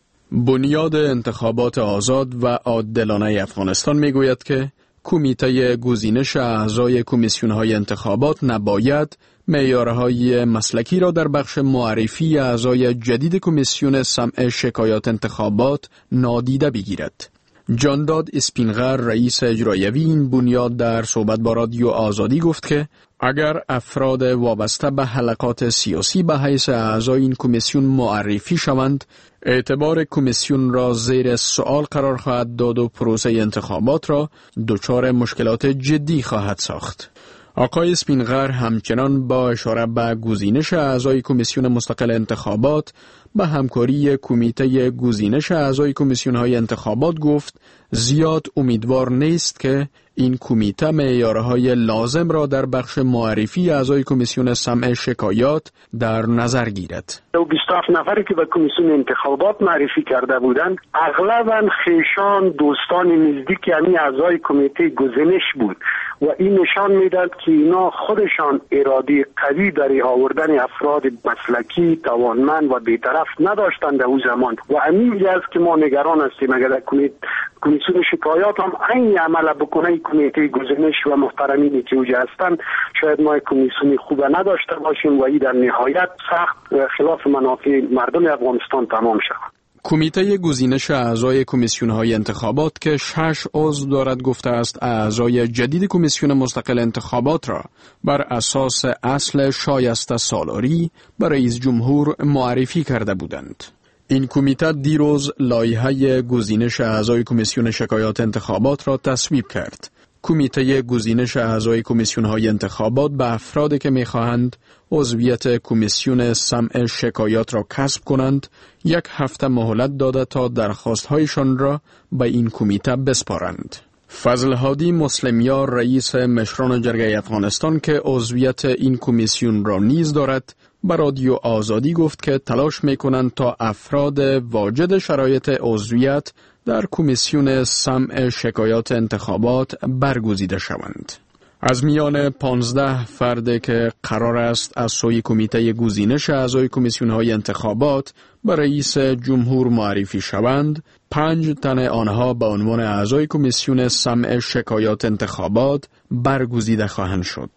بنیاد انتخابات آزاد و عادلانه افغانستان میگوید که کمیته گزینش اعضای کمیسیون‌های انتخابات نباید معیارهای مسلکی را در بخش معرفی اعضای جدید کمیسیون سمع شکایات انتخابات نادیده بگیرد. جانداد اسپینغر رئیس اجرایوی این بنیاد در صحبت با رادیو آزادی گفت که اگر افراد وابسته به حلقات سیاسی به حیث اعضای این کمیسیون معرفی شوند، اعتبار کمیسیون را زیر سوال قرار خواهد داد و پروسه انتخابات را دچار مشکلات جدی خواهد ساخت. آقای اسپینغر همچنان با اشاره به گزینش اعضای کمیسیون مستقل انتخابات به همکاری کمیته گزینش اعضای کمیسیون‌های انتخابات گفت زیاد امیدوار نیست که این کمیته معیارهای لازم را در بخش معرفی اعضای کمیسیون سمع شکایات در نظر گیرد. بیست و هفت نفری که به کمیسیون انتخابات معرفی کرده بودند اغلباً خویشان دوستان نزدیک همین اعضای کمیته گزینش بود و این نشان میداد که اینا خودشان اراده قوی در آوردن افراد مسلکی توانمند و بی‌طرف نداشتند در اون زمان و همین است که ما نگران هستیم اگر در کمیسیون شکایات هم این عمل بکنه کمیته گزینش و محترمینی که اوجه هستند شاید ما کمیسیون خوب نداشته باشیم و این در نهایت سخت خلاف منافع مردم افغانستان تمام شود. کمیته گزینش اعضای کمیسیون‌های انتخابات که شش عضو دارد گفته است اعضای جدید کمیسیون مستقل انتخابات را بر اساس اصل شایسته سالاری برای رئیس جمهور معرفی کرده بودند. این کمیته دیروز لایحه گزینش اعضای کمیسیون شکایات انتخابات را تصویب کرد. کمیته گزینش اعضای کمیسیون‌های انتخابات به افرادی که می‌خواهند عضویت کمیسیون سمع شکایات را کسب کنند یک هفته مهلت داده تا درخواست‌هایشان را به این کمیته بسپارند. فضل هادی مسلمیار رئیس مشران جرگه افغانستان که عضویت این کمیسیون را نیز دارد به رادیو آزادی گفت که تلاش می‌کنند تا افراد واجد شرایط عضویت در کمیسیون سمع شکایات انتخابات برگزیده شوند. از میان پانزده فرد که قرار است از سوی کمیته گزینش اعضای کمیسیون‌های انتخابات به رئیس جمهور معرفی شوند، پنج تن آنها به عنوان اعضای کمیسیون سمع شکایات انتخابات برگزیده خواهند شد.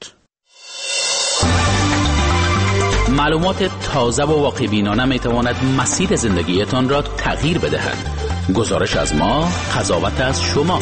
معلومات تازه و واقع‌بینانه می‌تواند مسیر زندگیتان را تغییر بدهد. گزارش از ما، قضاوت از شما.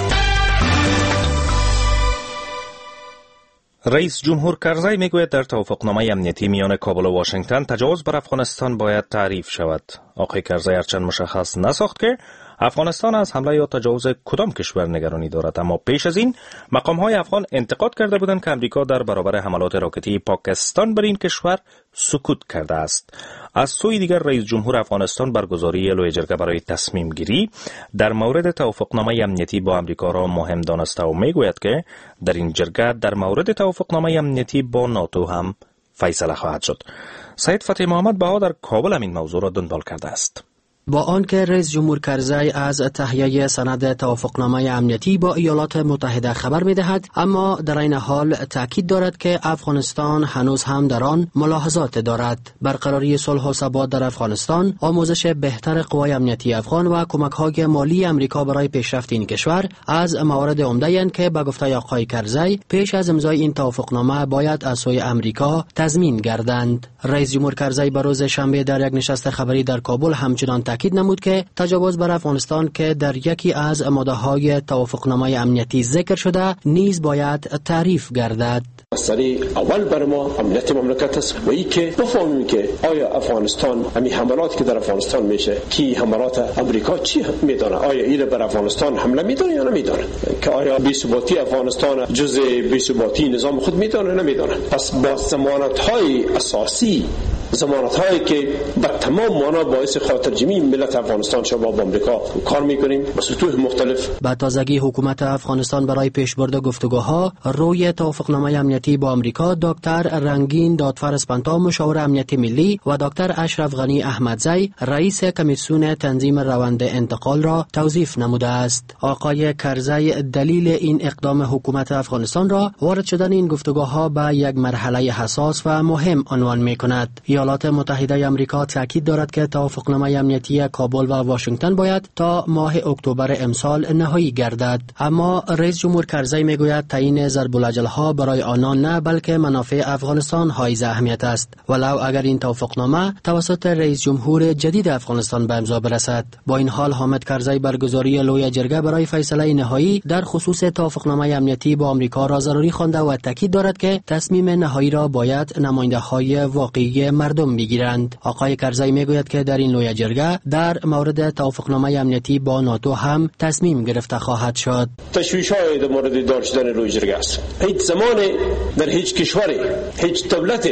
رئیس جمهور کرزی میگوید در توافقنامه امنیتی میان کابل و واشنگتن تجاوز بر افغانستان باید تعریف شود. آقای کرزی هرچند مشخص نساخت که افغانستان از حمله یا تجاوز کدام کشور نگرانی دارد، اما پیش از این مقام‌های افغان انتقاد کرده بودند که امریکا در برابر حملات راکتی پاکستان بر این کشور سکوت کرده است. از سوی دیگر رئیس جمهور افغانستان برگزاری لوی جرگه برای تصمیم گیری در مورد توافقنامه امنیتی با امریکا را مهم دانسته و میگوید که در این جرگه در مورد توافقنامه امنیتی با ناتو هم فیصله خواهد شد. سید فتح محمد بها در کابل این موضوع را دنبال کرده است. با آنکه رئیس جمهور کرزی از تهیه سند توافقنامه امنیتی با ایالات متحده خبر می‌دهد، اما در این حال تاکید دارد که افغانستان هنوز هم در آن ملاحظات دارد. برقراری صلح و ثبات در افغانستان، آموزش بهتر قوای امنیتی افغان و کمک‌های مالی امریکا برای پیشرفت این کشور از موارد عمده‌ای اند که به گفته آقای کرزی پیش از امضای این توافقنامه باید از سوی امریکا تضمین گردند. رئیس جمهور کرزی به روز شنبه در یک نشست خبری در کابل همچنان تاکید نمود که تجاوز بر افغانستان که در یکی از ماده‌های توافقنامه امنیتی ذکر شده نیز باید تعریف گردد. مسئله اول بر ما امنیت مملکت است و ای که بفهمیم که آیا افغانستان همین حملاتی که در افغانستان میشه کی حملات امریکا چی میدونه، آیا این بر افغانستان حمله میدونه یا نمیدونه، که آیا بی‌ثباتی افغانستان جزء بی‌ثباتی نظام خود میدونه نمیدونه. پس با ضمانت‌های اساسی، ضمانت‌هایی که به تمام معنا باعث خاطرجمعی ملت افغانستان شد با امریکا کار میکنیم با سطوح مختلف. با تازگی حکومت افغانستان برای پیشبرد گفتگوها روی توافقنامه امنیتی با امریکا، دکتر رنگین دادفر اسپانتا مشاور امنیتی ملی و دکتر اشرف غنی احمدزی رئیس کمیسیون تنظیم روند انتقال را توصیف نموده است. آقای کرزی دلیل این اقدام حکومت افغانستان را وارد شدن این گفتگوها به یک مرحله حساس و مهم عنوان می‌کند. ایالات متحده آمریکا تاکید دارد که توافقنامه امنیتی کابل و واشنگتن باید تا ماه اکتبر امسال نهایی گردد، اما رئیس جمهور کرزی میگوید تعیین ضرب الاجل‌ها برای آنان نه بلکه منافع افغانستان حائز اهمیت است، ولو اگر این توافقنامه توسط رئیس جمهور جدید افغانستان به امضا برسد. با این حال حامد کرزی برگزاری لوی جرگه برای فیصله نهایی در خصوص توافقنامه امنیتی با آمریکا را ضروری خوانده و تاکید دارد که تصمیم نهایی را باید نماینده‌های واقعی مردم بگیرند. آقای کرزی میگوید که در این لوی جرگه در مورد توافقنامه امنیتی با ناتو هم تصمیم گرفته خواهد شد. تشویش‌های در مورد دار شدن لوی جرگه است. هیچ زمان در هیچ کشوری هیچ دولت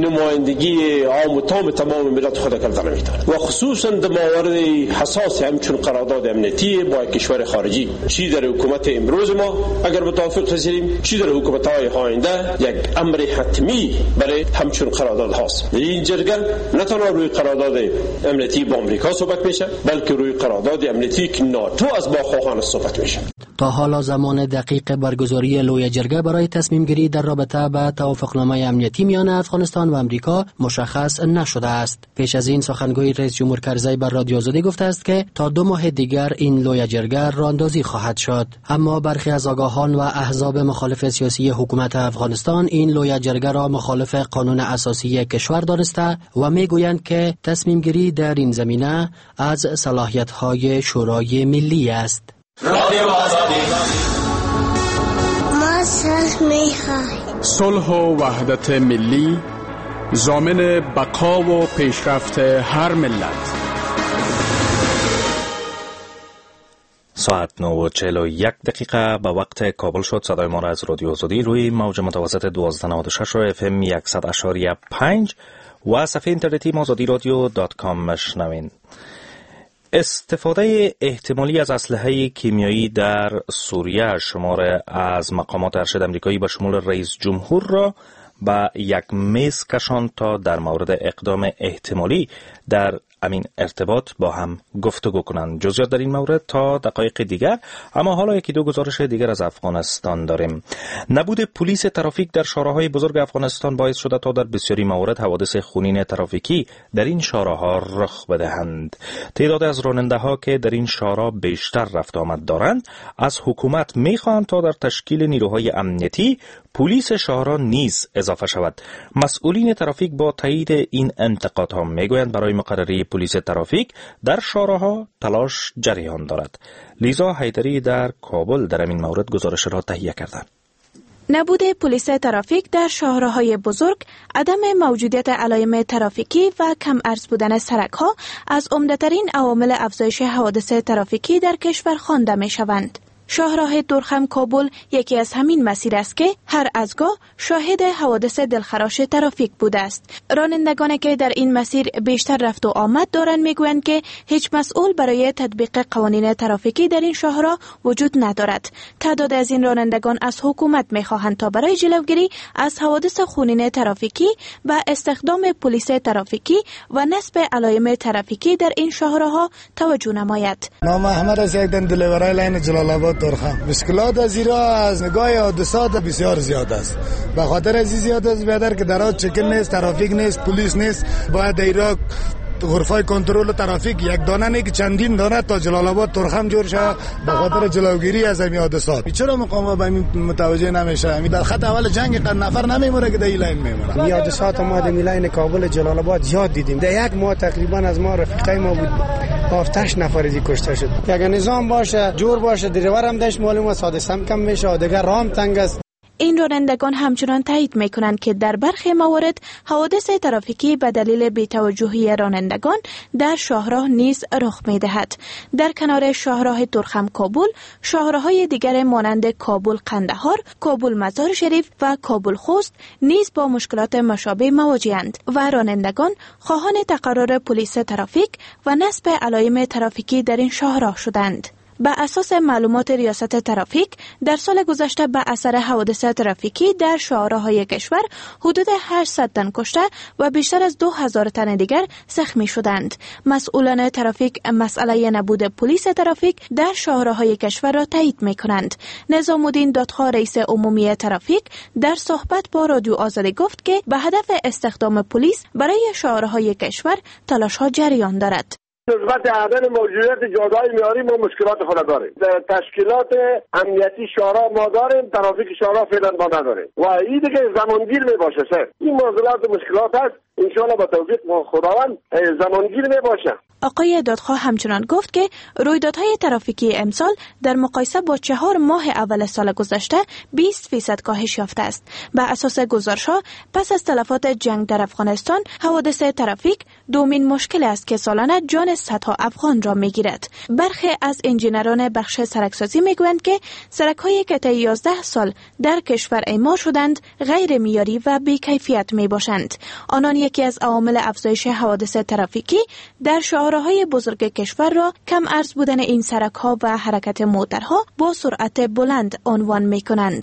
نمایندگی عام و تام تمام ملت خود کردن نمی‌تواند و خصوصا در موارد حساس همچون قرارداد امنیتی با کشور خارجی، چی در حکومت امروز ما اگر متوافق رسیدیم، چی در حکومت‌های آینده یک امر حتمی برای همچون قرارداد هاست. این جرگه نه تنها روی قرارداد امنیتی با آمریکا صحبت میشه بلکه روی قرارداد امنیتی که ناتو از با خواهان صحبت میشه. تا حالا زمان دقیق برگزاری لوی جرگه برای تصمیم گیری در رابطه با توافقنامه امنیتی میان افغانستان و امریکا مشخص نشده است. پیش از این سخنگوی رئیس جمهور کرزی بر رادیو آزادی گفته است که تا دو ماه دیگر این لوی جرگه راهاندازی خواهد شد، اما برخی از آگاهان و احزاب مخالف سیاسی حکومت افغانستان این لوی جرگه را مخالف قانون اساسی کشور دانسته و میگویند که تصمیم گیری در این زمینه از صلاحیت‌های شورای ملی است. رادیو آزادی ما صلح می‌خواهیم. صلح و وحدت ملی ضامن بقا و پیشرفت هر ملت. ساعت نه و چهل و یک دقیقه به وقت کابل شد. صدای ما را از رادیو آزادی روی موج متوسط دوازده نود و شش و اف ام صد اشاری پنج و صفحه اینترنتی آزادی رادیو دات کام مشنوین. استفاده احتمالی از اسلحه کیمیایی در سوریه شمار از مقامات ارشد امریکایی به شمول رئیس جمهور را به یک میز کشاند تا در مورد اقدام احتمالی در امین ارتباط با هم گفتگو کنند. جزئیات در این مورد تا دقایق دیگر، اما حالا یکی دو گزارش دیگر از افغانستان داریم. نبود پلیس ترافیک در شاهراهای بزرگ افغانستان باعث شده تا در بسیاری موارد حوادث خونین ترافیکی در این شاهراها رخ بدهند. تعداد از راننده‌ها که در این شاهرا بیشتر رفت آمد دارند از حکومت می‌خواهند تا در تشکیل نیروهای امنیتی پلیس شاهرا نیز اضافه اضافه شود. مسئولین ترافیک با تایید این انتقادها میگویند برای مقرری پلیس ترافیک در شاهراها تلاش جریان دارد. لیزا حیدری در کابل در این مورد گزارش را تهیه کردند. نبود پلیس ترافیک در شاهراهای بزرگ، عدم موجودیت علائم ترافیکی و کم عرض بودن سرک‌ها از عمده‌ترین عوامل افزایش حوادث ترافیکی در کشور خوانده می‌شوند. شاهراه درخم کابل یکی از همین مسیر است که هر از گاه شاهد حوادث دلخراش ترافیک بوده است. رانندگانی که در این مسیر بیشتر رفت و آمد دارند میگویند که هیچ مسئول برای تطبیق قوانین ترافیکی در این شاهراه وجود ندارد. تعداد از این رانندگان از حکومت میخواهند تا برای جلوگیری از حوادث خونین ترافیکی و استخدام پلیس ترافیکی و نصب علائم ترافیکی در این شاهراها توجه نماید. نام احمد از یک دن دلیورای لین جلال آباد درخم. مشکلات از ایران از نگاه حادثات بسیار زیاد است. به خاطر از زیاد است بیادر که در چکن نیست، ترافیک نیست، پلیس نیست. باید ایران غرفای کنترل ترافیک یک دانه نه که چندین دانه تا جلال آباد ترخم جور شه به خاطر جلوگیری از این حادثات. چرا مقام به این متوجه نمیشه؟ در خط اول جنگ قد نفر نمیمونه که در این لین میمونه. این حادثات ما در لین کابل جلال آباد زیاد دیدیم. در یک ماه تقریبا از ما رفیقای ما بود هفتش نفری کشته شد. اگه نظام باشه، جور باشه، دریور هم داش معلوم است حادثه هم کم میشه، دیگه رام تنگ است. این رانندگان همچنان تایید میکنند که در برخی موارد حوادث ترافیکی به دلیل بی‌توجهی رانندگان در شاهراه نیز رخ میدهد. در کنار شاهراه درخم کابل، شاهراهای دیگر مانند کابل قندهار، کابل مزار شریف و کابل خوست نیز با مشکلات مشابه مواجه‌اند و رانندگان خواهان تقرر پلیس ترافیک و نصب علائم ترافیکی در این شاهراه شدند. به اساس معلومات ریاست ترافیک، در سال گذشته به اثر حوادث ترافیکی در شاهراهای کشور حدود هشتصد تن کشته و بیشتر از دو هزار تن دیگر زخمی شدند. مسئولان ترافیک مسئله نبود پلیس ترافیک در شاهراهای کشور را تایید می‌کنند. نظام الدین دادخواه رئیس عمومی ترافیک در صحبت با رادیو آزادی گفت که به هدف استخدام پلیس برای شاهراهای کشور تلاش‌ها جریان دارد. نسبت عدم موجودیت جاده‌های معیاری ما مشکلات خود داریم. تشکیلات امنیتی شهرها ما داریم، ترافیک شهرها فعلا ما نداریم و این دیگه زمانگیر می باشه سر. این موضوعات مشکلات هست، ان شاء الله با توفیق خداوند زمانگیر می باشه. آقای دادخواه همچنان گفت که رویدادهای ترافیکی امسال در مقایسه با چهار ماه اول سال گذشته بیست فیصد کاهش یافته است. بر اساس گزارش‌ها پس از تلفات جنگ در افغانستان، حوادث ترافیک دومین مشکل است که سالانه جان صدها افغان را می‌گیرد. برخی از انجینران بخش سرکسازی می‌گویند که سرک‌هایی که طی یازده سال در کشور اعمار شدند غیر معیاری و بی‌کیفیت می‌باشند. آنان یکی از عوامل افزایش حوادث ترافیکی در شاهراهای بزرگ کشور را کم عرض بودن این سرک‌ها و حرکت موترها با سرعت بلند عنوان می‌کنند.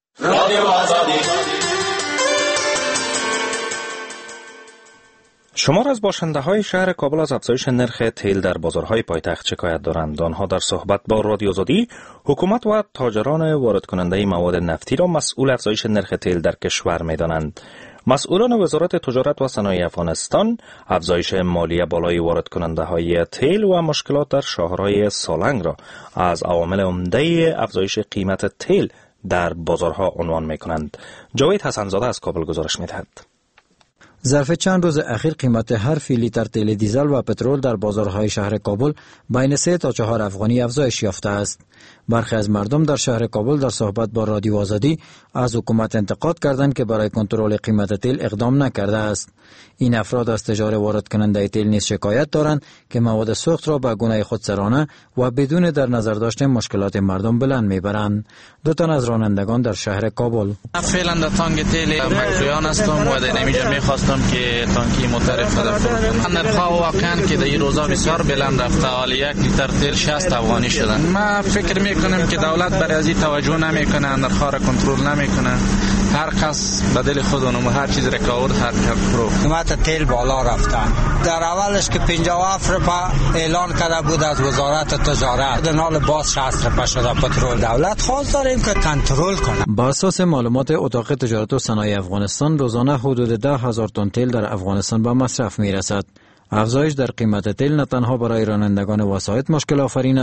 شمار از باشنده های شهر کابل از افزایش نرخ تیل در بازارهای پایتخت شکایت دارند. آنها در صحبت با رادیو آزادی حکومت و تاجران وارد کننده مواد نفتی را مسئول افزایش نرخ تیل در کشور می‌دانند. مسئولان وزارت تجارت و صنایع افغانستان افزایش مالیه بالای وارد کننده های تیل و مشکلات در شاهرهای سالنگ را از عوامل عمده افزایش قیمت تیل در بازارها عنوان می‌کنند. جاوید حسنزاده از کابل گزارش می‌دهد. ظرف چند روز اخیر قیمت هر فی لیتر تیل دیزل و پترول در بازارهای شهر کابل بین سه تا چهار افغانی افزایش یافته است. برخی از مردم در شهر کابل در صحبت با رادیو آزادی از حکومت انتقاد کردند که برای کنترل قیمت تیل اقدام نکرده است. این افراد از تجار وارد کننده تیل نیز شکایت دارند که مواد سوخت را به گونه خودسرانه و بدون در نظر داشتن مشکلات مردم بلند میبرند. دو تن از رانندگان در شهر کابل: فعلا در تانک تیل مکرویان هستم و در نمیجا میخواستم که تانکی موتر خود فروختم. نرخ‌ها واقعا که در این روزا بسیار بلند رفته، حالی یک لیتر تیل شصت افغانی شدن. ما فکر میکنم که دولت برای از این توجه نمیکنه، نرخ‌ها را کنترل نمیکنه. هر کس به دل خودمون هر چیز را که آورد هر کس فروخت. قیمت تیل بالا رفته. در اولش که پنجاه و هفت روپیه اعلان کرده بود از وزارت تجارت، در حال باز شصت روپیه شده پترول. دولت خواست داریم که کنترل کنه. بر اساس معلومات اتاق تجارت و صنایع افغانستان، روزانه حدود ده هزار تن تیل در افغانستان به مصرف میرسد. افزایش در قیمت تیل نه تنها برای رانندگان وسایط مشکل آفرین است،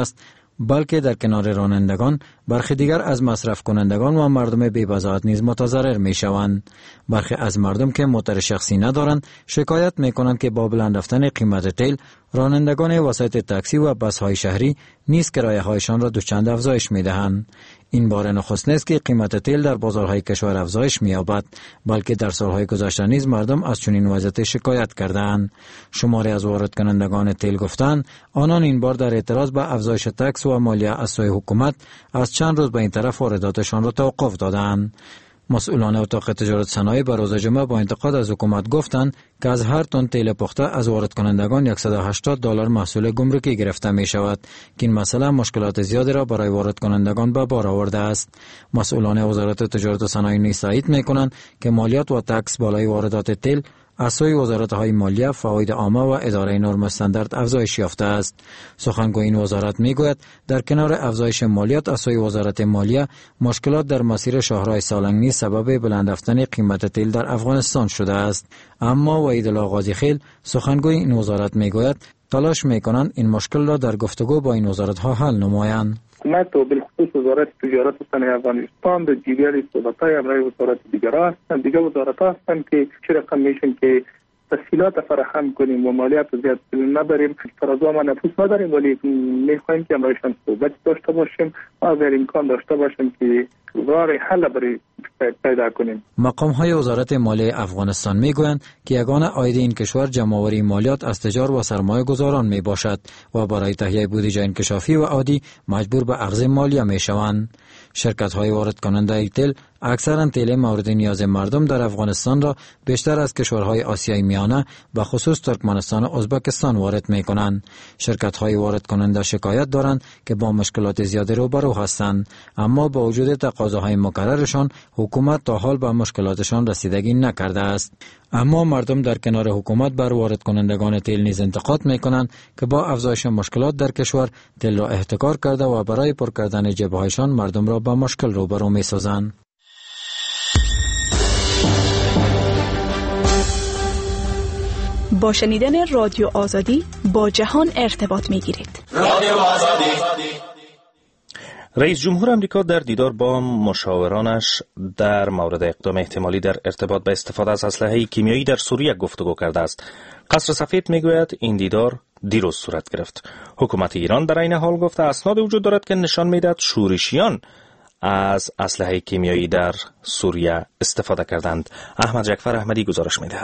بلکه در کنار رانندگان برخی دیگر از مصرف کنندگان و مردم بی‌بضاعت نیز متضرر می شوند. برخی از مردم که موتر شخصی ندارند شکایت می کنند که با بلند رفتن قیمت تیل رانندگان وسایط تاکسی و بس‌های شهری نیز کرایه هایشان را دوچند افزایش می دهند. این بار نخست نیست که قیمت تیل در بازارهای کشور افزایش می یابد، بلکه در سالهای گذشته نیز مردم از چنین وضعیت شکایت کردند. شماری از وارد کنندگان تیل گفتند آنان این بار در اعتراض به افزایش تکس و مالیه از سوی حکومت از چند روز به این طرف وارداتشان را توقف دادند. مسئولان اتاق تجارت صنایع به روز جمعه با انتقاد از حکومت گفتند که از هر تن تیل پخته از وارد کنندگان صد و هشتاد دلار محصول گمرکی گرفته می شود که این مسئله مشکلات زیادی را برای وارد کنندگان به بار آورده است. مسئولان وزارت تجارت و صنایع نیز تایید می کنند که مالیات و تکس بالای واردات تیل از سوی وزارت‌های مالیه، فواید عامه و اداره نرم استاندارد افزایش یافته است. سخنگوی این وزارت میگوید در کنار افزایش مالیات از سوی وزارت مالیه، مشکلات در مسیر شاهراه سالنگ نیز سبب بلند رفتن قیمت تیل در افغانستان شده است. اما وحیدالله غازی خیل سخنگوی این وزارت میگوید تلاش میکنند این مشکل را در گفتگو با این وزارت‌ها حل نمایند. حکومت و بالخصوص وزارت تجارت و صنایع افغانستان در جریان صحبت‌های همراه وزارت دیگر هستند. دیگر وزارت‌ها هستند که چه رقم میشن که تسهیلات فراهم کنیم و مالیات زیاد نبریم. فرضا ما نفوذ نداریم ولی میخوایم که همراهشان صحبت داشته باشیم و اگر امکان داشته باشیم که راه حل برای پیدا کنیم. مقام‌های وزارت مالیه افغانستان میگویند که یگانه عاید این کشور جمع‌آوری مالیات از تجار و سرمایه گذاران می باشد و برای تهیه بودجه انکشافی و عادی مجبور به اخذ مالیه می شوند. شرکت‌های وارد کننده تیل اکثرا تیل مورد نیاز مردم در افغانستان را بیشتر از کشورهای آسیای میانه به خصوص ترکمنستان و ازبکستان وارد می کنند. شرکت‌های وارد کننده شکایت دارند که با مشکلات زیادی روبرو هستند، اما با وجود تقاضاهای مکررشان حکومت تا حال به مشکلاتشان رسیدگی نکرده است. اما مردم در کنار حکومت بر وارد کنندگان تیل نیز انتقاد می کنند که با افزایش مشکلات در کشور تیل را احتکار کرده و برای پر کردن جیب‌هایشان مردم را با مشکل روبرو می سازند. با شنیدن رادیو آزادی با جهان ارتباط می گیرید. رادیو آزادی. رئیس جمهور امریکا در دیدار با مشاورانش در مورد اقدام احتمالی در ارتباط به استفاده از اسلحه کیمیایی در سوریه گفتگو کرده است. قصر سفید میگوید این دیدار دیروز صورت گرفت. حکومت ایران در این حال گفته اسناد وجود دارد که نشان میدهد شورشیان از اسلحه کیمیایی در سوریه استفاده کردند. احمد جعفر احمدی گزارش میدهد.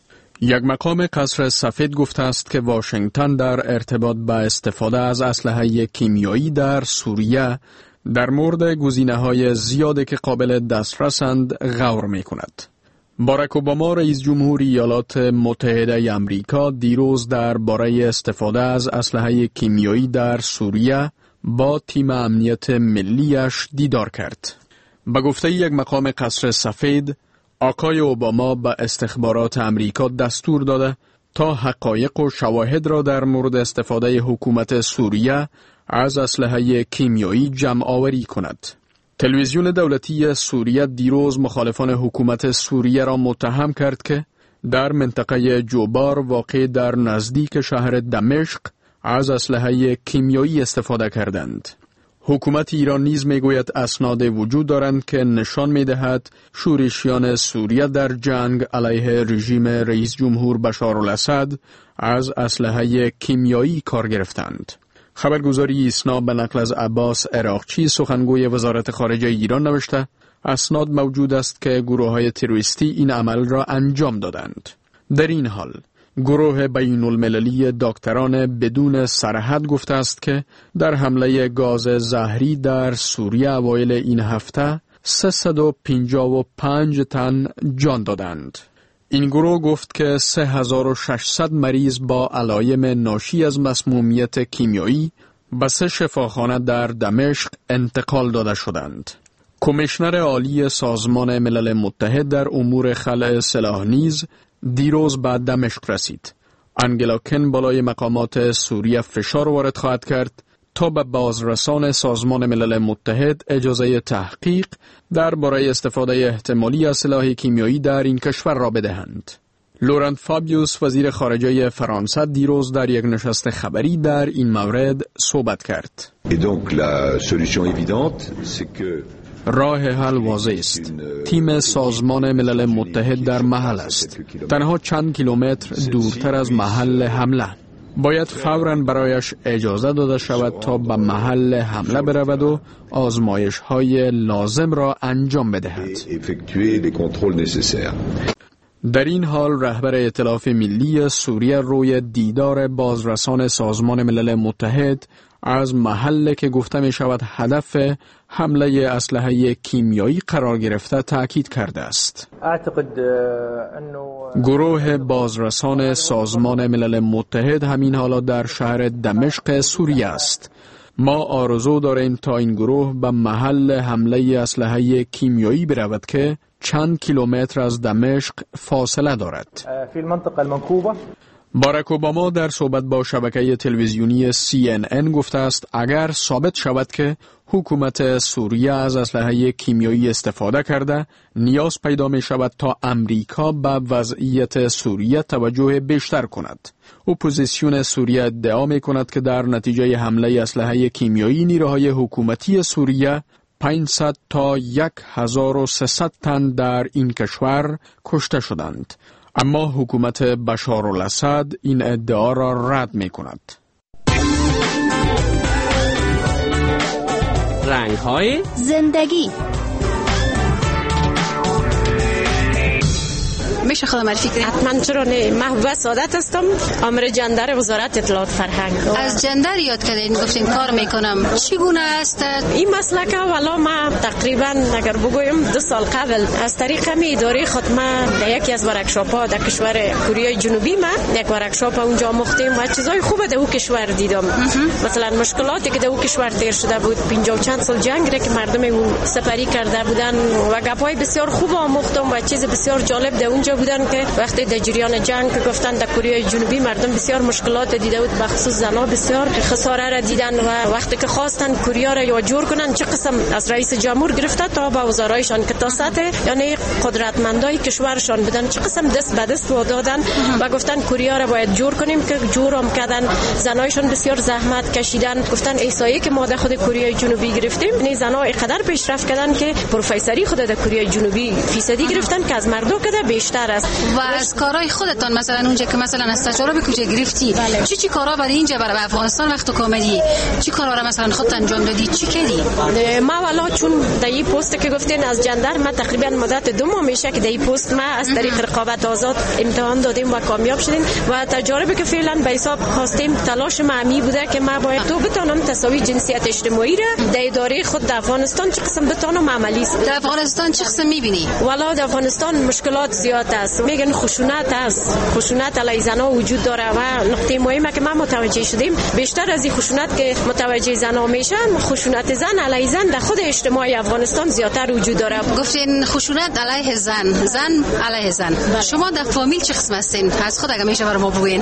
یک مقام قصر سفید گفته است که واشنگتن در ارتباط با استفاده از اسلحه کیمیایی در سوریه در مورد گزینه‌های زیادی که قابل دسترسند غور می‌کند. باراک اوباما رئیس جمهور ایالات متحده آمریکا دیروز درباره استفاده از اسلحه کیمیایی در سوریه با تیم امنیت ملیش دیدار کرد. به گفته یک مقام قصر سفید، آقای اوباما به استخبارات امریکا دستور داده تا حقایق و شواهد را در مورد استفاده حکومت سوریه از اسلحه کیمیایی جمع آوری کند. تلویزیون دولتی سوریه دیروز مخالفان حکومت سوریه را متهم کرد که در منطقه جوبار واقع در نزدیک شهر دمشق از اسلحه کیمیایی استفاده کردند. حکومت ایران نیز میگوید اسناد وجود دارند که نشان میدهد شورشیان سوریه در جنگ علیه رژیم رئیس جمهور بشار الاسد از اسلحه کیمیایی کار گرفتند. خبرگزاری ایسنا به نقل از عباس عراقچی سخنگوی وزارت خارجه ایران نوشته اسناد موجود است که گروه‌های تروریستی این عمل را انجام دادند. در این حال گروه بین المللی دکتران بدون سرحد گفته است که در حمله گاز زهری در سوریه اوایل این هفته سیصد و پنجاه و پنج تن جان دادند. این گروه گفت که سه هزار و ششصد مریض با علایم ناشی از مسمومیت کیمیایی به سه شفاخانه در دمشق انتقال داده شدند. کمیشنر عالی سازمان ملل متحد در امور خلع سلاح نیز دیروز به دمشق رسید. انگلا کن بالای مقامات سوریه فشار وارد خواهد کرد تا به بازرسان سازمان ملل متحد اجازه تحقیق درباره استفاده احتمالی از سلاح کیمیایی در این کشور را بدهند. لورنت فابیوس وزیر خارجه فرانسه دیروز در یک نشست خبری در این مورد صحبت کرد. راه حل واضح است. تیم سازمان ملل متحد در محل است. تنها چند کیلومتر دورتر از محل حمله. باید فوراً برایش اجازه داده شود تا به محل حمله برود و آزمایش های لازم را انجام بدهد. در این حال رهبر ائتلاف ملی سوریه روی دیدار بازرسان سازمان ملل متحد از محله که گفته می شود هدف حمله اسلحه کیمیایی قرار گرفته تأکید کرده است. گروه بازرسان سازمان ملل متحد همین حالا در شهر دمشق سوریه است. ما آرزو داریم تا این گروه به محل حمله اسلحه کیمیایی برود که چند کیلومتر از دمشق فاصله دارد. باراک اوباما در صحبت با شبکه تلویزیونی سی ان ان گفته است اگر ثابت شود که حکومت سوریه از اسلحه کیمیایی استفاده کرده، نیاز پیدا می شود تا امریکا به وضعیت سوریه توجه بیشتر کند. اپوزیسیون سوریه ادعا می کند که در نتیجه حمله اسلحه کیمیایی نیروهای حکومتی سوریه پانصد تا هزار و سیصد تن در این کشور کشته شدند. اما حکومت بشارالاسد این ادعا را رد می کند. رنگ‌های زندگی. میشه خودم معرفی کنید؟ حتما چرا نه. محبوبه سعادت هستم، آمر جندر وزارت اطلاعات فرهنگ. از جندر یاد کردین، گفتین کار میکنم. چگونه است این مسلک؟ والا ما تقریبا اگر بگویم دو سال قبل از طریق می اداره خود ما در یکی از ورکشاپ ها در کشور کره جنوبی ما یک ورکشاپ اونجا مختیم و چیزای خوبه در اون کشور دیدم. مثلا مشکلاتی که در اون کشور تیر شده بود، پنجاه و چند سال جنگ را که مردم اون سپری کرده بودن و گپای بسیار خوب آموختم و چیز بسیار جالب در اونجا بودن که وقتی در جریان جنگ گفتن در کره جنوبی مردم بسیار مشکلات دیده بود، بخصوص زنا بسیار خساره را دیدن و وقتی که خواستن کره را یا جور کنن چه قسم از رئیس جمهور گرفته تا با وزرایشان که تا سطح یعنی قدرتمندای کشورشان بودن چه قسم دست به دست دادن و گفتن کره را باید جور کنیم که جورم کردن. زنایشان بسیار زحمت کشیدن، گفتن ایسایی که ما در خود کره جنوبی گرفتیم یعنی زنا اینقدر پیشرفت کردن که پروفسوری خود در کره جنوبی فیصدی گرفتن که از مردم که بیشتر است. و از کارهای خودتان مثلا اونجا که مثلا از تجربه کجا گرفتی بله. چی چی کارا برای اینجا برای افغانستان وقت کاملی چی کارا را مثلا خودت انجام دادی چی کردی؟ ما والا چون در این پست که گفتین از جندر ما تقریبا مدت دو ماه میشه که در این پست ما از طریق رقابت آزاد امتحان دادیم و کامیاب شدیم و تجربه که فعلا به حساب خواستیم تلاش معمی بوده که ما باید تو بتونم تساوی جنسیت اجتماعی را در اداره خود در افغانستان چه قسم بتونم عملی است. در افغانستان چه قسم میبینی؟ والا در افغانستان مشکلات زیاد است. میگن خشونت است، خشونت علیه زنها وجود داره و نقطه مهمه که ما متوجه شدیم بیشتر از این خشونت که متوجه زنها میشن خشونت زن علیه زن در خود اجتماع افغانستان زیادتر وجود داره. گفتین خشونت علیه زن، زن علیه زن. بله. شما در فامیل چه قسم هستین؟ از خود اگه میشه برام بگوین.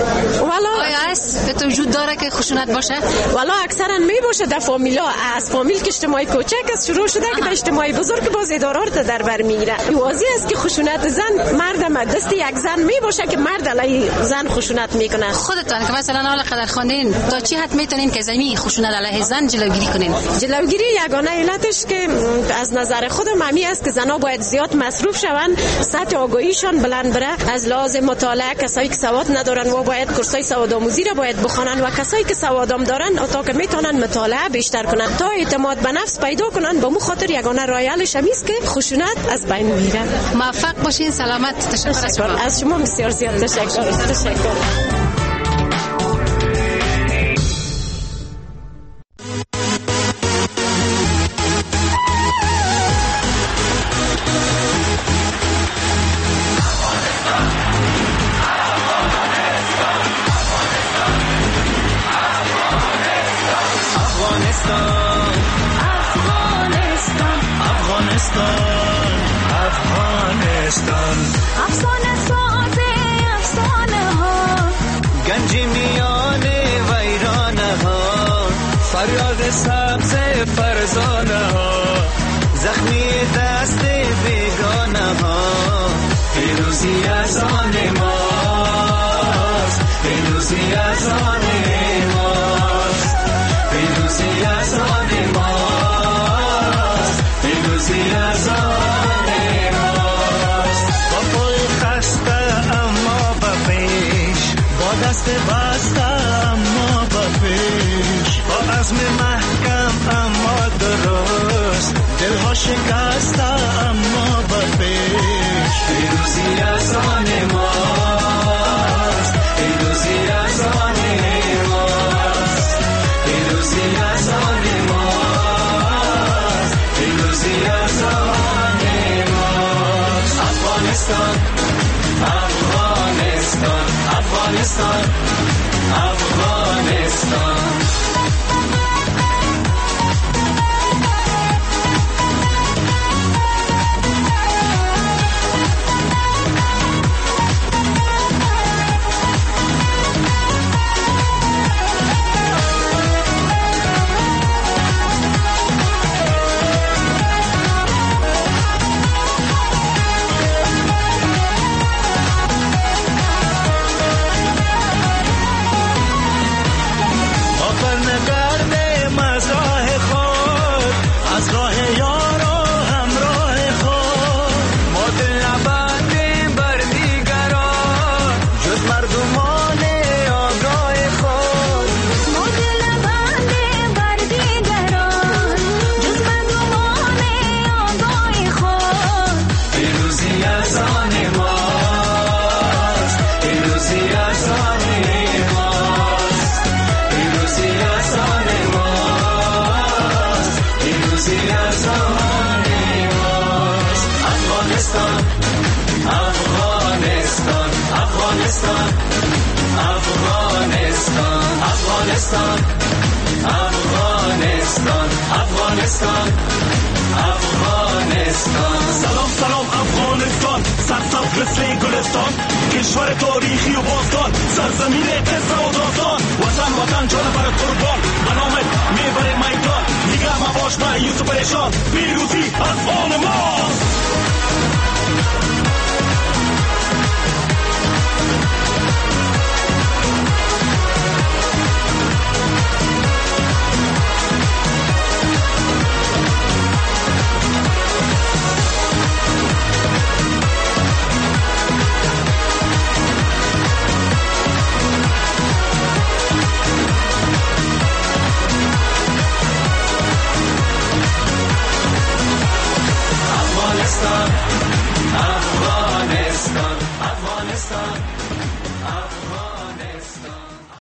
والا آیا است وجود داره که خشونت باشه؟ والا اکثرا می باشه در فامیلا، از فامیل که اجتماعی کوچک است شروع شده که در اجتماعی بزرگ باز اداره رو در بر میگیره. واضح است که خشونت زن مرد دست یک زن می باشه که مرد علیه زن خشونت میکنه. خودتان که مثلا حالا قدر خواندین تا چی حد میتونین که زمین خشونت علیه زن جلوگیری کنین؟ جلوگیری یگانه علتش که از نظر خودم همی است که زنها باید زیاد مصروف شوند، سطح آگاهیشان بلند بره. از لحاظ مطالعه کسایی که سواد ندارن و باید کورسای سواد آموزی را باید بخوانن و کسایی که سوادام دارن تا که میتونن مطالعه بیشتر کنن تا اعتماد به نفس پیدا کنن. به مو خاطر یگانه راه حلش همیست که خشونت از بین میره. موفق باشین، سلامت. تشکر از شما. از شما بسیار زیاد تشکر. تشکر. فرزانه ها زخمی دست بیگانه ها پیروز پیروزی از آن ماست، پیروزی از آن ماست، پیروزی از آن ماست، پیروزی از آن ماست. با پای خسته اما به پیش، با دست بسته اما به پیش، با عزم محکم اما درست، دلها شکسته اما به پیش. پیروزی از آن ماست، پیروزی از آن ماست، پیروزی از آن ماست، پیروزی از آن ماست. افغانستان، افغانستان، افغانستان، افغانستان. Afghanistan, Afghanistan, Afghanistan, Afghanistan, Afghanistan. سلام سلام افغانستان، سرسبز مثل گلستان، کشور تاریخی و باستان، سرزمین قصه و داستان. وطن وطن جان بر قربان، به نامت میبره میدان. دیگه ما باش مایوس و پریشان، پیروزی از آن ماست.